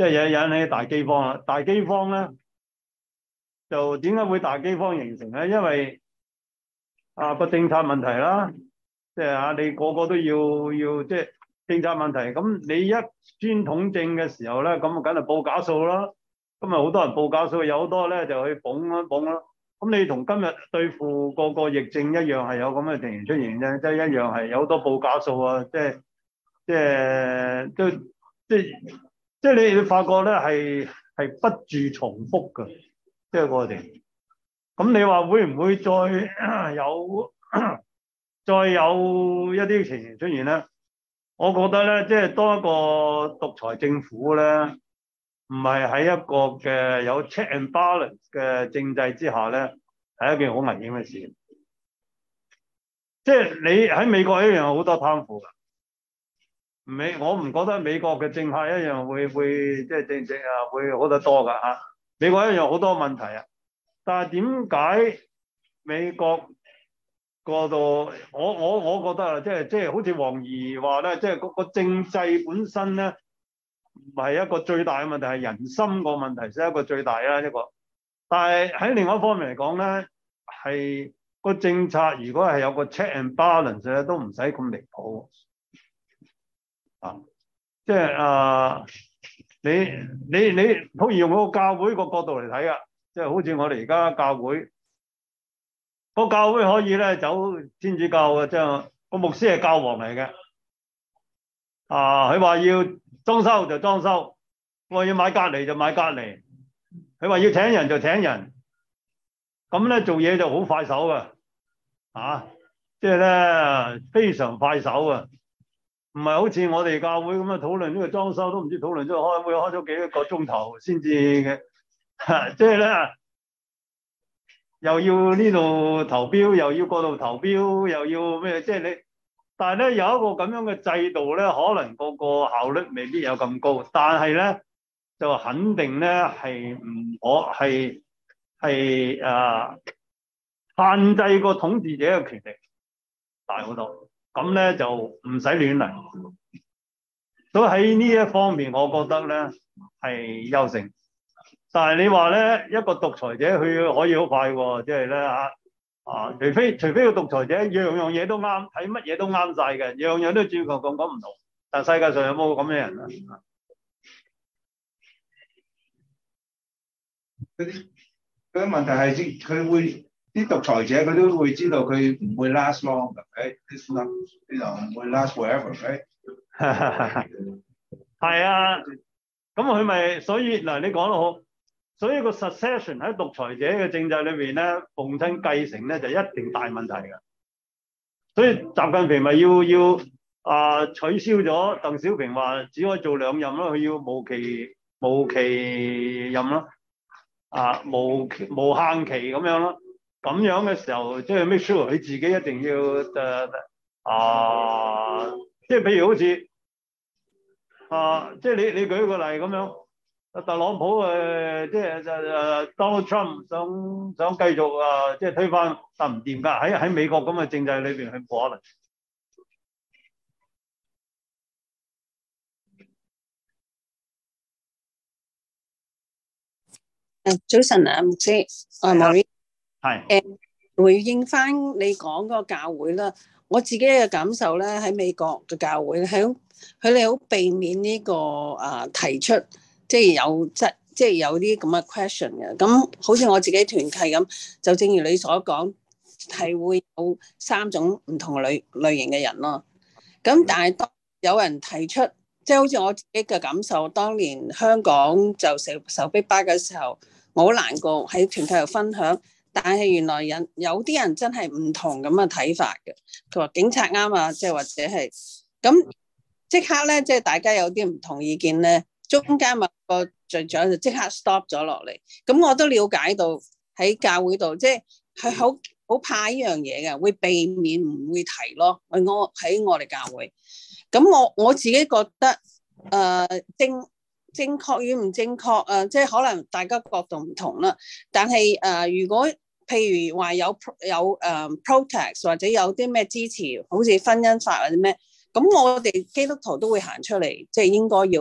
[SPEAKER 1] 即係引引起大饑荒啦。大饑荒咧就點解會大饑荒形成咧？因為啊個政策問題啦，即係啊你個個都要要即係政策問題。咁你一宣統政嘅時候咧，咁啊梗係報假數啦。咁啊好多人報假數，有好多咧就去捧啦捧啦。咁你同今日對付個個疫症一樣，係有咁嘅情形出現啫，即係一樣係有好多報假數啊！即係即係都即係即係你你發覺咧係係不住重複嘅，即係我哋。咁你話會唔會再有再有一啲情形出現咧？我覺得咧，即係當一個獨裁政府咧，唔係喺一個嘅有 check and balance 嘅政制之下咧，係一件好危險嘅事。即係你喺美國一樣有好多貪腐㗎。美我唔覺得美國嘅政客一樣會會即係正正啊會好得多㗎嚇。美國一樣好多問題啊。但係點解美國嗰度我我我覺得啊，即係即係好似黃怡話咧，即係個個政制本身咧，唔係一個最大嘅問題，係人心個問題先係一個最大啦一個。但係喺另外一方面嚟講咧，係個政策如果係有個 check and balance 咧，都唔使咁離譜啊！即係啊，你你你好似用嗰個教會個角度嚟睇啊，即係好似我哋而家教會個教會可以咧走天主教嘅，即係個牧師係教皇嚟嘅啊，佢話要裝修就裝修，我要買隔離就買隔離，佢話要請人就請人，咁咧做嘢就好快手㗎，啊，即係咧非常快手啊，唔係好似我哋教會咁樣討論呢個裝修都唔知討論咗開會開咗幾個鐘頭先至嘅，即係咧又要呢度投標，又要嗰度投標，又要咩？即係你。但係咧有一個咁樣嘅制度咧，可能個個效率未必有咁高，但係咧就肯定咧係唔可係係誒限制個統治者嘅權力大好多，咁咧就唔使亂嚟。所以喺呢一方面，我覺得咧係優勝。但係你話咧一個獨裁者佢可以好快喎，即係咧嚇。啊！除非除非個獨裁者樣樣嘢都啱，睇乜嘢都啱晒嘅，樣樣都照佢講講唔同。但世界上有冇咁嘅人啊？
[SPEAKER 4] 嗰啲嗰啲問題係知佢會啲獨裁者佢都會知道佢唔會 last long 嘅，誒，it's not 呢度唔會 last forever，誒。
[SPEAKER 1] 係啊，咁佢咪所以嗱，你講得好。所以個 succession 喺獨裁者嘅政制裏邊咧，逢親繼承咧就一定大問題嘅。所以習近平咪要要啊、呃、取消咗鄧小平話只可以做兩任咯，佢要無期無期任咯，啊無無限期咁樣咯。咁樣嘅時候，即係 make sure 佢自己一定要誒啊，即係譬如好似啊，即係你你舉個例咁樣。特朗普誒，即係就誒 Donald Trump 想想繼續啊，即係推翻，但唔掂㗎。喺喺美國咁嘅政制裏邊，係冇可能。
[SPEAKER 5] 誒，早晨啊，牧師，我係 Marie。
[SPEAKER 1] 係。
[SPEAKER 5] 誒，回應翻你講嗰個教會啦，我自己嘅感受咧，喺美國嘅教會，喺佢哋好避免呢個啊提出。即係有質，即係有啲咁嘅 question 嘅。咁好似我自己團契咁，就正如你所講，係會有三種唔同類類型嘅人咯。咁但係當有人提出，即係好似我自己嘅感受，當年香港就受受逼迫嘅時候，我好難過喺團契度分享。但係原來人有啲人真係唔同咁嘅睇法嘅。佢話警察啱啊，即係或者係咁即刻咧，即係大家有啲唔同意見咧。中間咪個隊長就即刻 stop 咗落嚟，咁我都了解到喺教會度，即係係好好怕呢樣嘢嘅，會避免唔會提咯。我喺我哋教會，咁我我自己覺得誒、呃、正正確與唔正確啊、呃，即係可能大家角度唔同啦。但係誒、呃，如果譬如話有有誒、呃、protest 或者有啲咩支持，好似婚姻法或者咩，咁我哋基督徒都會行出嚟，即係應該要。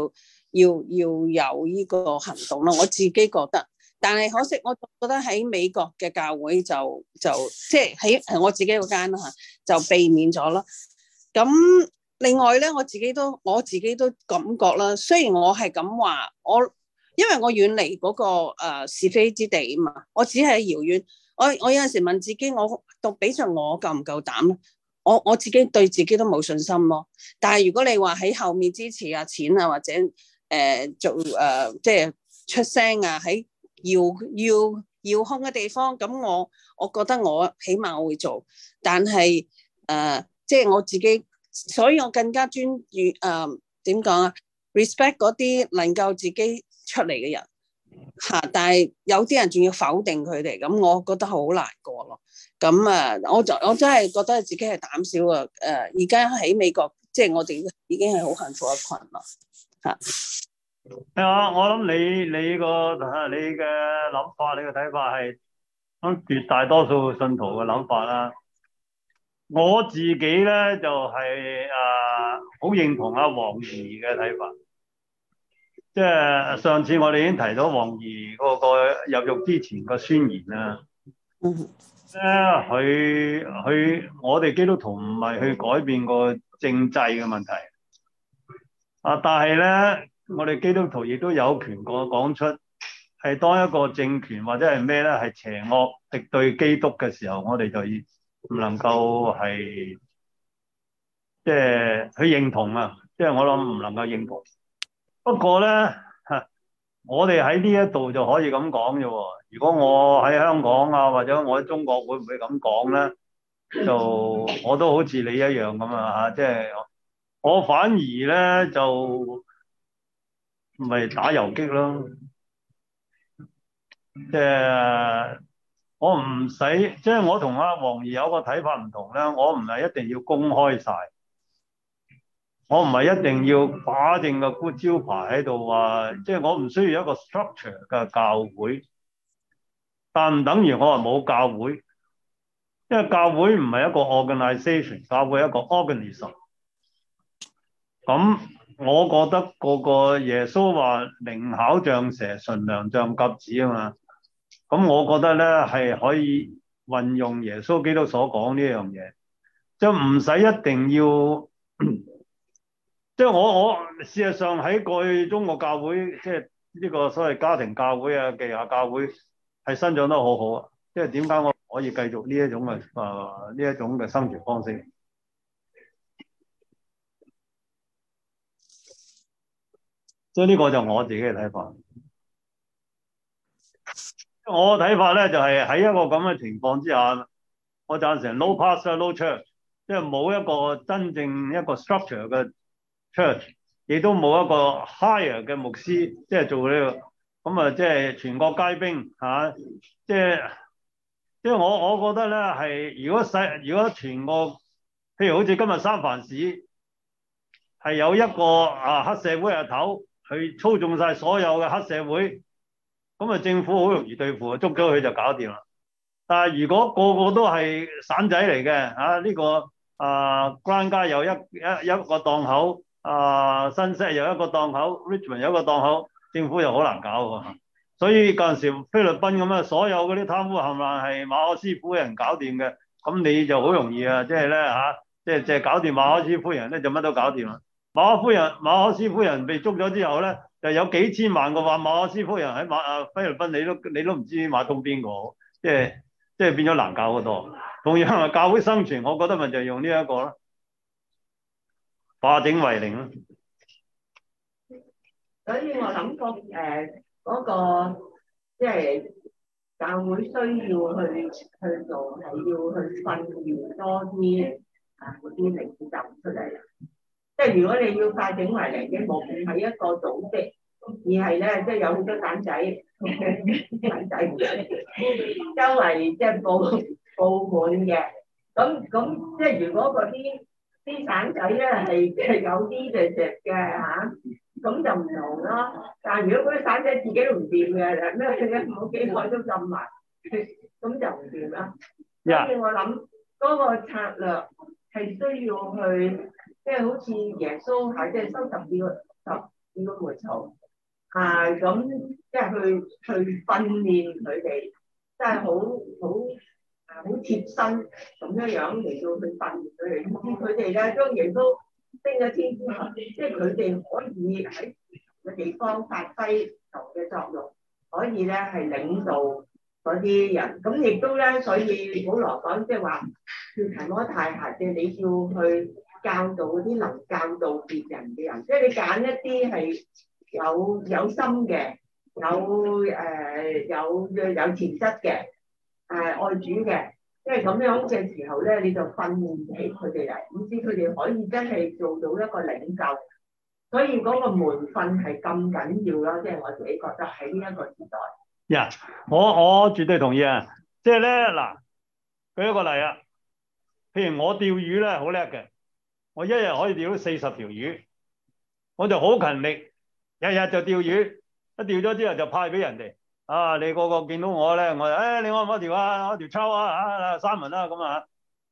[SPEAKER 5] 要要有呢個行動咯。我自己覺得，但係可惜，我覺得喺美國嘅教會就就即係喺係我自己嗰間啦嚇，就避免咗啦。咁另外咧，我自己都我自己都感覺啦。雖然我係咁話，我因為我遠離嗰、嗰個、呃、是非之地啊嘛，我只係遙遠。我我有陣時問自己，我讀比上我夠唔夠膽咧？我我自己對自己都冇信心咯。但係如果你話喺後面支持啊、錢啊，或者誒、呃、做誒、呃、即係出聲啊，喺遙遙遙控嘅地方，咁我我覺得我起碼我會做。但係誒、呃、即係我自己，所以我更加專注誒點講啊 respect 嗰啲能夠自己出嚟嘅人嚇。但係有啲人仲要否定佢哋，咁我覺得好難過咯。咁啊，我就我真係覺得自己係膽小啊！誒、呃，而家喺美國，即係我哋已經係好幸福一群咯嚇。
[SPEAKER 1] 係啊，我諗你你個你嘅諗法，你嘅睇法係咁絕大多數信徒嘅諗法啦。我自己咧就係誒好認同阿黃怡嘅睇法，即係上次我哋已經提到黃怡嗰個入獄之前個宣言啦。
[SPEAKER 5] 嗯。
[SPEAKER 1] 咧，佢佢我哋基督徒唔係去改變個政制嘅問題啊，但係咧，我哋基督徒亦都有權講講出係當一個政權或者係咩咧係邪惡敵對基督嘅時候，我哋就唔能夠係即係去認同啊，即係我諗唔能夠認同。不過咧，我哋喺呢一度就可以咁講啫喎。如果我喺香港啊，或者我喺中國，會唔會咁講咧？就我都好似你一樣咁啊嚇，即係我反而咧就咪打遊擊咯。即係我唔使，即係我同阿黃怡有個睇法唔同咧。我唔係一定要公開晒，我唔係一定要把正個官招牌喺度話，即係我唔需要一個 structure 嘅教會。但唔等於我話冇教會，因為教會唔係一個 organisation， 教會係一個 organism。咁我覺得個個耶穌話靈巧像蛇，純良像鴿子啊嘛。咁我覺得咧係可以運用耶穌基督所講呢樣嘢，即係唔使一定要，即係我我事實上喺過去中國教會，即係呢個所謂家庭教會啊、地下教會。係生長得好好啊！即係點解我可以繼續呢一種嘅誒呢一種嘅生存方式？所以呢個就我自己嘅睇法。我嘅睇法咧就係、是、喺一個咁嘅情況之下，我贊成 no pastor no church， 即係冇一個真正一個 structure 嘅 church， 亦都冇一個 higher 嘅牧師，即係做呢個。咁啊，即係全國皆兵嚇，即係即係我我覺得咧係，如果細如果全個，譬如好似今日三藩市係有一個啊黑社會阿頭去操縱晒所有嘅黑社會，咁啊政府好容易對付，捉咗佢就搞掂啦。但係如果個個都係散仔嚟嘅嚇，呢個啊關街有一一一個檔口，啊新西有一個檔口 ，Richmond 有一個檔口。政府又好難搞喎，所以嗰陣時菲律賓咁啊，所有嗰啲貪污冚唪唥係馬可斯夫人搞掂嘅，咁你就好容易啊，即係咧嚇，即係即係搞掂馬可斯夫人咧，就乜都搞掂啦。馬可夫人馬可斯夫人被捉咗之後咧，就有幾千萬個話馬可斯夫人喺馬啊菲律賓，你都你都唔知馬通邊個，即係即係變咗難搞好多。同樣係教會生存，我覺得咪就係用呢一個咯，化整為零咯。
[SPEAKER 2] 所以我諗過誒嗰個即係教會需要去去做，係要去訓練多啲啊嗰啲領袖出嚟。即係如果你要化整為零嘅，冇唔係一個組織，而係咧即係有好多蛋仔蛋仔周圍即係佈佈滿嘅。咁咁即係如果嗰啲啲蛋仔咧係係有啲隻隻嘅嚇。咁就唔同咯，但係如果嗰啲散仔自己都唔掂嘅，咩嘅冇幾耐都浸埋，咁就唔掂啦。
[SPEAKER 1] Yeah.
[SPEAKER 2] 所以我諗嗰個策略係需要去，即係好似耶穌係即係收十二個十二呢個會操啊，咁即係去去訓練佢哋，即係好好啊好貼身咁樣樣嚟到去訓練佢哋，以至佢哋咧當然都升咗天之後，即係佢哋可以喺嘅地方發揮同嘅作用，可以咧係領導嗰啲人，咁亦都咧，所以保羅講即係話，要提摩太下嘅，你要去教導嗰啲能教導別人嘅人，即係你揀一啲係有有心嘅，有誒、呃、有有潛質嘅，誒、呃、愛主嘅，即係咁樣嘅時候咧，你就訓練起佢哋嚟，以至佢哋可以真係做到一個領袖。所以嗰個門訓係咁緊要咯，即係我自己覺得喺呢一個時代。
[SPEAKER 1] 呀、yeah，我我絕對同意啊！即係咧嗱，舉一個例啊，譬如我釣魚咧好叻嘅，我一日可以釣到四十條魚，我就好勤力，日日就釣魚，一釣咗之後就派俾人哋。啊，你個個見到我咧，我就誒、哎、你可唔可以條啊？我條抽啊啊三文啦咁啊！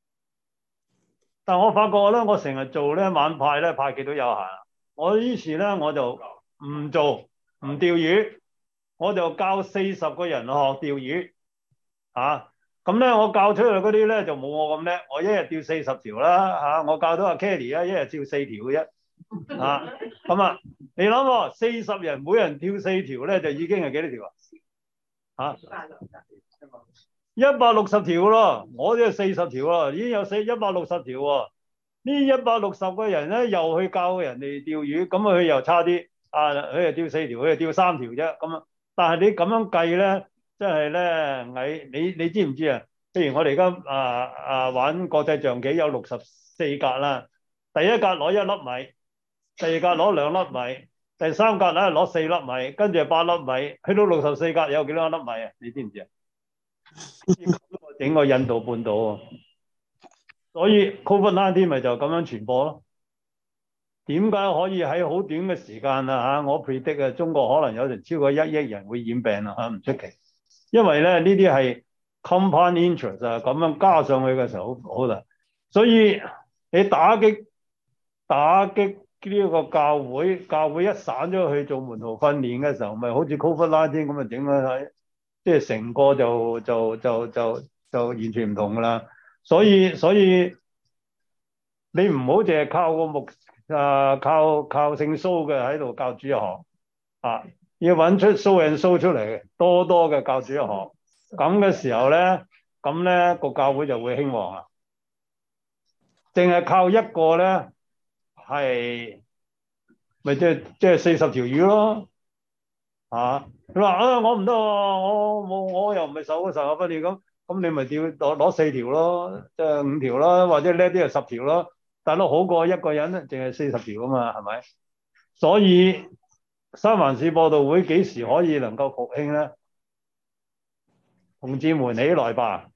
[SPEAKER 1] 但我發覺咧，我成日做咧晚派咧，派幾都有限。我於是咧我就唔做唔釣魚，我就教四十個人學釣魚嚇。咁咧我教出嚟嗰啲咧就冇我咁叻，我一日釣四十條啦嚇。我教到阿 Kelly 啊，一日釣四條嘅啫嚇。咁啊，你諗喎，四十人每人釣四條咧，就已經係幾多條啊？嚇，一百六十條咯，我都係四十條咯，已經有四一百六十條喎。呢一百六十個人咧，又去教人哋釣魚，咁佢又差啲，啊，佢又釣四條，佢又釣三條啫，咁啊，但係你咁樣計咧，真係咧矮，你你知唔知啊？譬如我哋而家啊啊玩國際象棋有六十四格啦，第一格攞一粒米，第二格攞兩粒米，第三格咧攞四粒米，跟住八粒米，去到六十四格有幾多粒米啊？你知唔知啊？整個印度半島啊！所以 Covid 十九 咪就咁樣傳播咯。點解可以喺好短嘅時間啊？嚇，我 predict 啊，中國可能有成超過一億人會染病啊！嚇，唔出奇。因為咧呢啲係 compound interest 啊，咁樣加上去嘅時候好好啦。所以你打擊打擊呢一個教會，教會一散咗去做門徒訓練嘅時候，咪好似 Covid 十九 咁啊整咗睇，即係成個就就就就就完全唔同㗎啦。所以所以你唔好淨係靠個牧啊，靠靠姓蘇嘅喺度教主日學啊，要揾出蘇人蘇出嚟，多多嘅教主日學。咁嘅時候咧，咁咧個教會就會興旺啊。淨係靠一個咧，係咪即係即係四十條魚咯？啊，佢話啊，我唔得喎，我冇我又唔係受嗰受不了咁。咁你咪釣攞攞四條咯，即係五條咯，或者叻啲係十條咯，但都好過一個人淨係四十條啊嘛，係咪？所以三藩市播道會幾時可以能夠復興咧？同志們起來吧！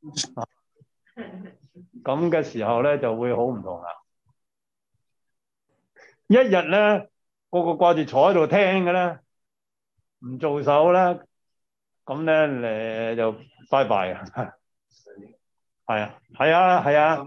[SPEAKER 1] 咁嘅時候咧就會好唔同啦。一日咧個個掛住坐喺度聽嘅咧，唔做手咧。咁咧，誒就拜拜啊！係啊，係啊，係啊。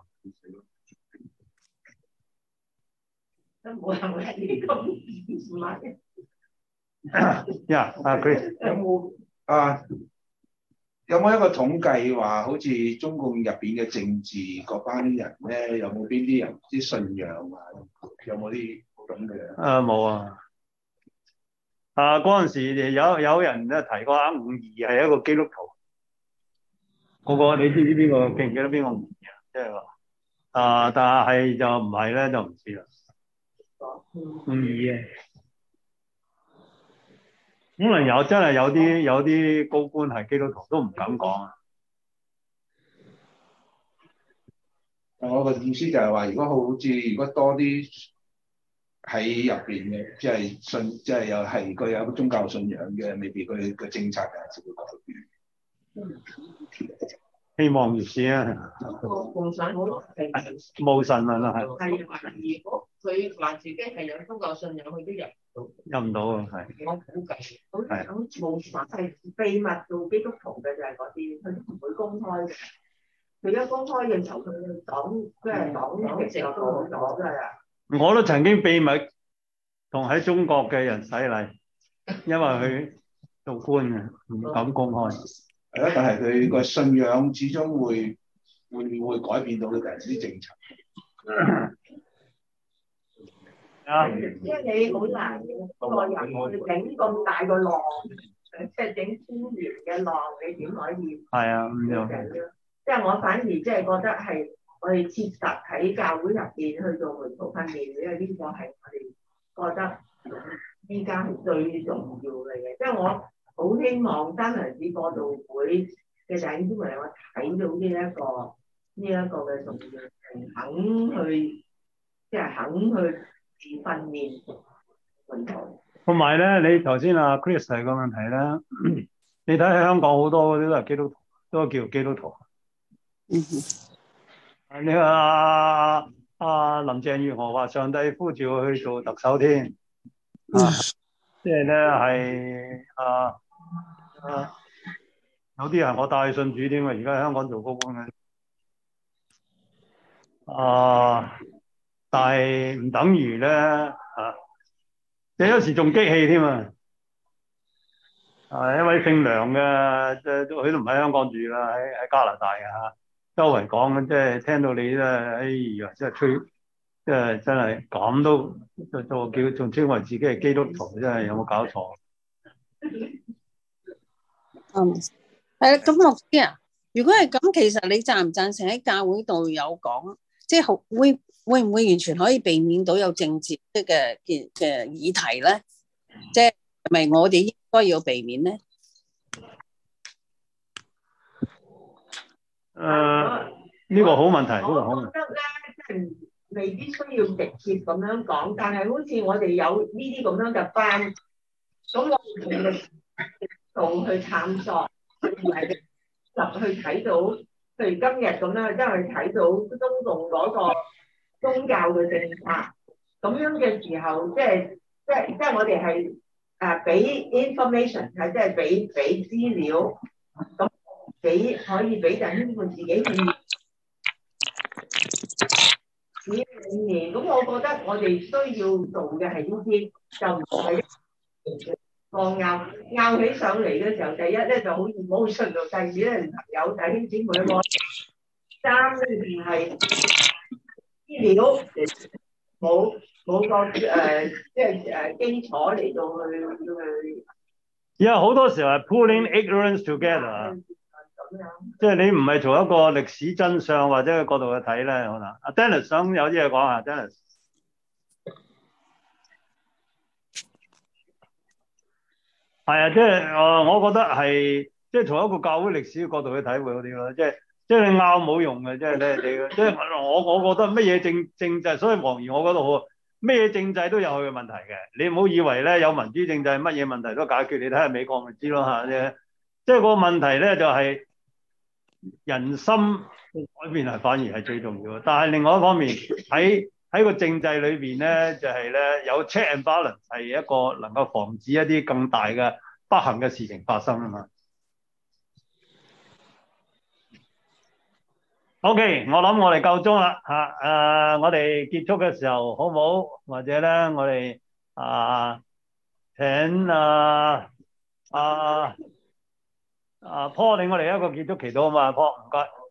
[SPEAKER 2] 都冇人會係咁唔係。
[SPEAKER 1] 呀，阿 Chris
[SPEAKER 4] 有冇啊？有冇一個統計話，好似中共入邊嘅政治嗰班人咧，有冇邊啲人啲信仰啊？有冇啲咁嘅？
[SPEAKER 1] 啊冇啊！啊嗰陣時有有人咧提過啊，伍儀係一個基督徒。嗰個你知唔知邊個？記唔記得邊個伍儀啊？即係話啊，但係就唔係咧，就唔知啦。伍儀啊，可能有真係有啲有啲高官係基督徒，都唔敢講啊。
[SPEAKER 4] 我個意思就係話，如果好似如果多啲喺入邊嘅，即係信，即係又係具有宗教信仰嘅，未必佢嘅政策就會改變。
[SPEAKER 1] 希望如是啊！
[SPEAKER 2] 共產好落地，
[SPEAKER 1] 冇神論啦，係。
[SPEAKER 2] 係啊，如果佢話自己係有宗教信仰，佢都入唔到。
[SPEAKER 1] 入唔到啊，係。
[SPEAKER 2] 我估計，好似好冇話係秘密做基督徒嘅就係嗰啲，佢都唔會公開嘅。佢一公開嘅時候，佢黨即係黨籍都冇咗㗎啦。
[SPEAKER 1] 我都曾經秘密同喺中國嘅人洗禮，因為佢做官嘅，唔敢公開。
[SPEAKER 4] 係啊，但係佢個信仰始終會會會改變到佢哋啲政策。
[SPEAKER 1] 啊，
[SPEAKER 2] 因為你好難個人去整咁大個浪，即係整官員嘅浪，你點可以？
[SPEAKER 1] 係啊，咁樣。
[SPEAKER 2] 即係我反而即係覺得係我哋切實喺教會入邊去做門徒訓練，因為呢個係我哋覺得依家係最重要嘅嘢。即係我好希望單良子過渡會嘅弟兄姊妹，我睇到呢一個呢一個嘅重要性，肯去即係肯去自訓練門徒。
[SPEAKER 1] 同埋咧，你頭先阿 Chris 提個問題咧，你睇下香港好多嗰啲都係基督徒，都係叫基督徒。
[SPEAKER 5] 嗯哼，
[SPEAKER 1] 你話阿阿林鄭月娥話上帝呼召佢去做特首添，啊，即係咧係啊啊，有啲人我帶佢信主添啊，而家喺香港做高官嘅，啊，但係唔等於咧啊，即係有時仲激氣添啊！啊，一位姓梁嘅，即係都佢都唔喺香港住啦，喺喺加拿大嘅嚇。周圍講即係聽到你咧，哎呀，真係吹，即係真係咁都就就叫仲稱為自己係基督徒，真係有冇搞錯？
[SPEAKER 5] 嗯，係啦，咁牧師啊，如果係咁，其實你贊唔贊成喺教會度有講，即係好會會唔會完全可以避免到有政治嘅嘅嘅議題咧？即係係咪我哋應該要避免咧？
[SPEAKER 1] 誒、呃，呢、這個好問題，呢個好問題。
[SPEAKER 2] 我覺得咧，即係未必需要直接咁樣講，但係好似我哋有呢啲咁樣嘅班，咁我哋用力度去探索，唔係入去睇到，譬如今日咁樣，真係睇到中共嗰個宗教嘅政策，咁樣嘅時候，即係即係即係我哋係誒俾 information 係即係俾俾資料，咁俾可以俾人呢個自己去指理念。咁我覺得我哋需要做嘅係呢啲，就唔係個拗拗起上嚟嘅時候，第一咧就好易冇信到，第二咧朋友弟兄姊妹個三咧就係資料冇冇個誒即係誒基礎嚟到去去。
[SPEAKER 1] 而家好多時候係 pulling ignorance together，即係你唔係從一個歷史真相或者個角度去睇咧，可能阿 Dennis 想有啲嘢講啊 ，Dennis。係啊，即係誒，我覺得係即係從一個教會歷史嘅角度去睇會好啲咯，即係即係你拗冇用嘅，即係你你即係我我覺得乜嘢政政制，所以黃怡我覺得好，乜嘢政制都有佢嘅問題嘅，你唔好以為咧有民主政制乜嘢問題都解決，你睇下美國咪知咯嚇啫，即係個問題咧就係人心改變係反而係最重要嘅，但係另外一方面喺喺個政制裏邊咧，就係、是、咧有 check and balance 係一個能夠防止一啲更大嘅不幸嘅事情發生啊嘛。OK，我諗我哋夠鐘啦嚇，誒、啊、我哋結束嘅時候好唔好？或者咧我哋啊請啊啊啊 Paul 令我哋一個結束祈禱啊嘛 ，Paul 唔該。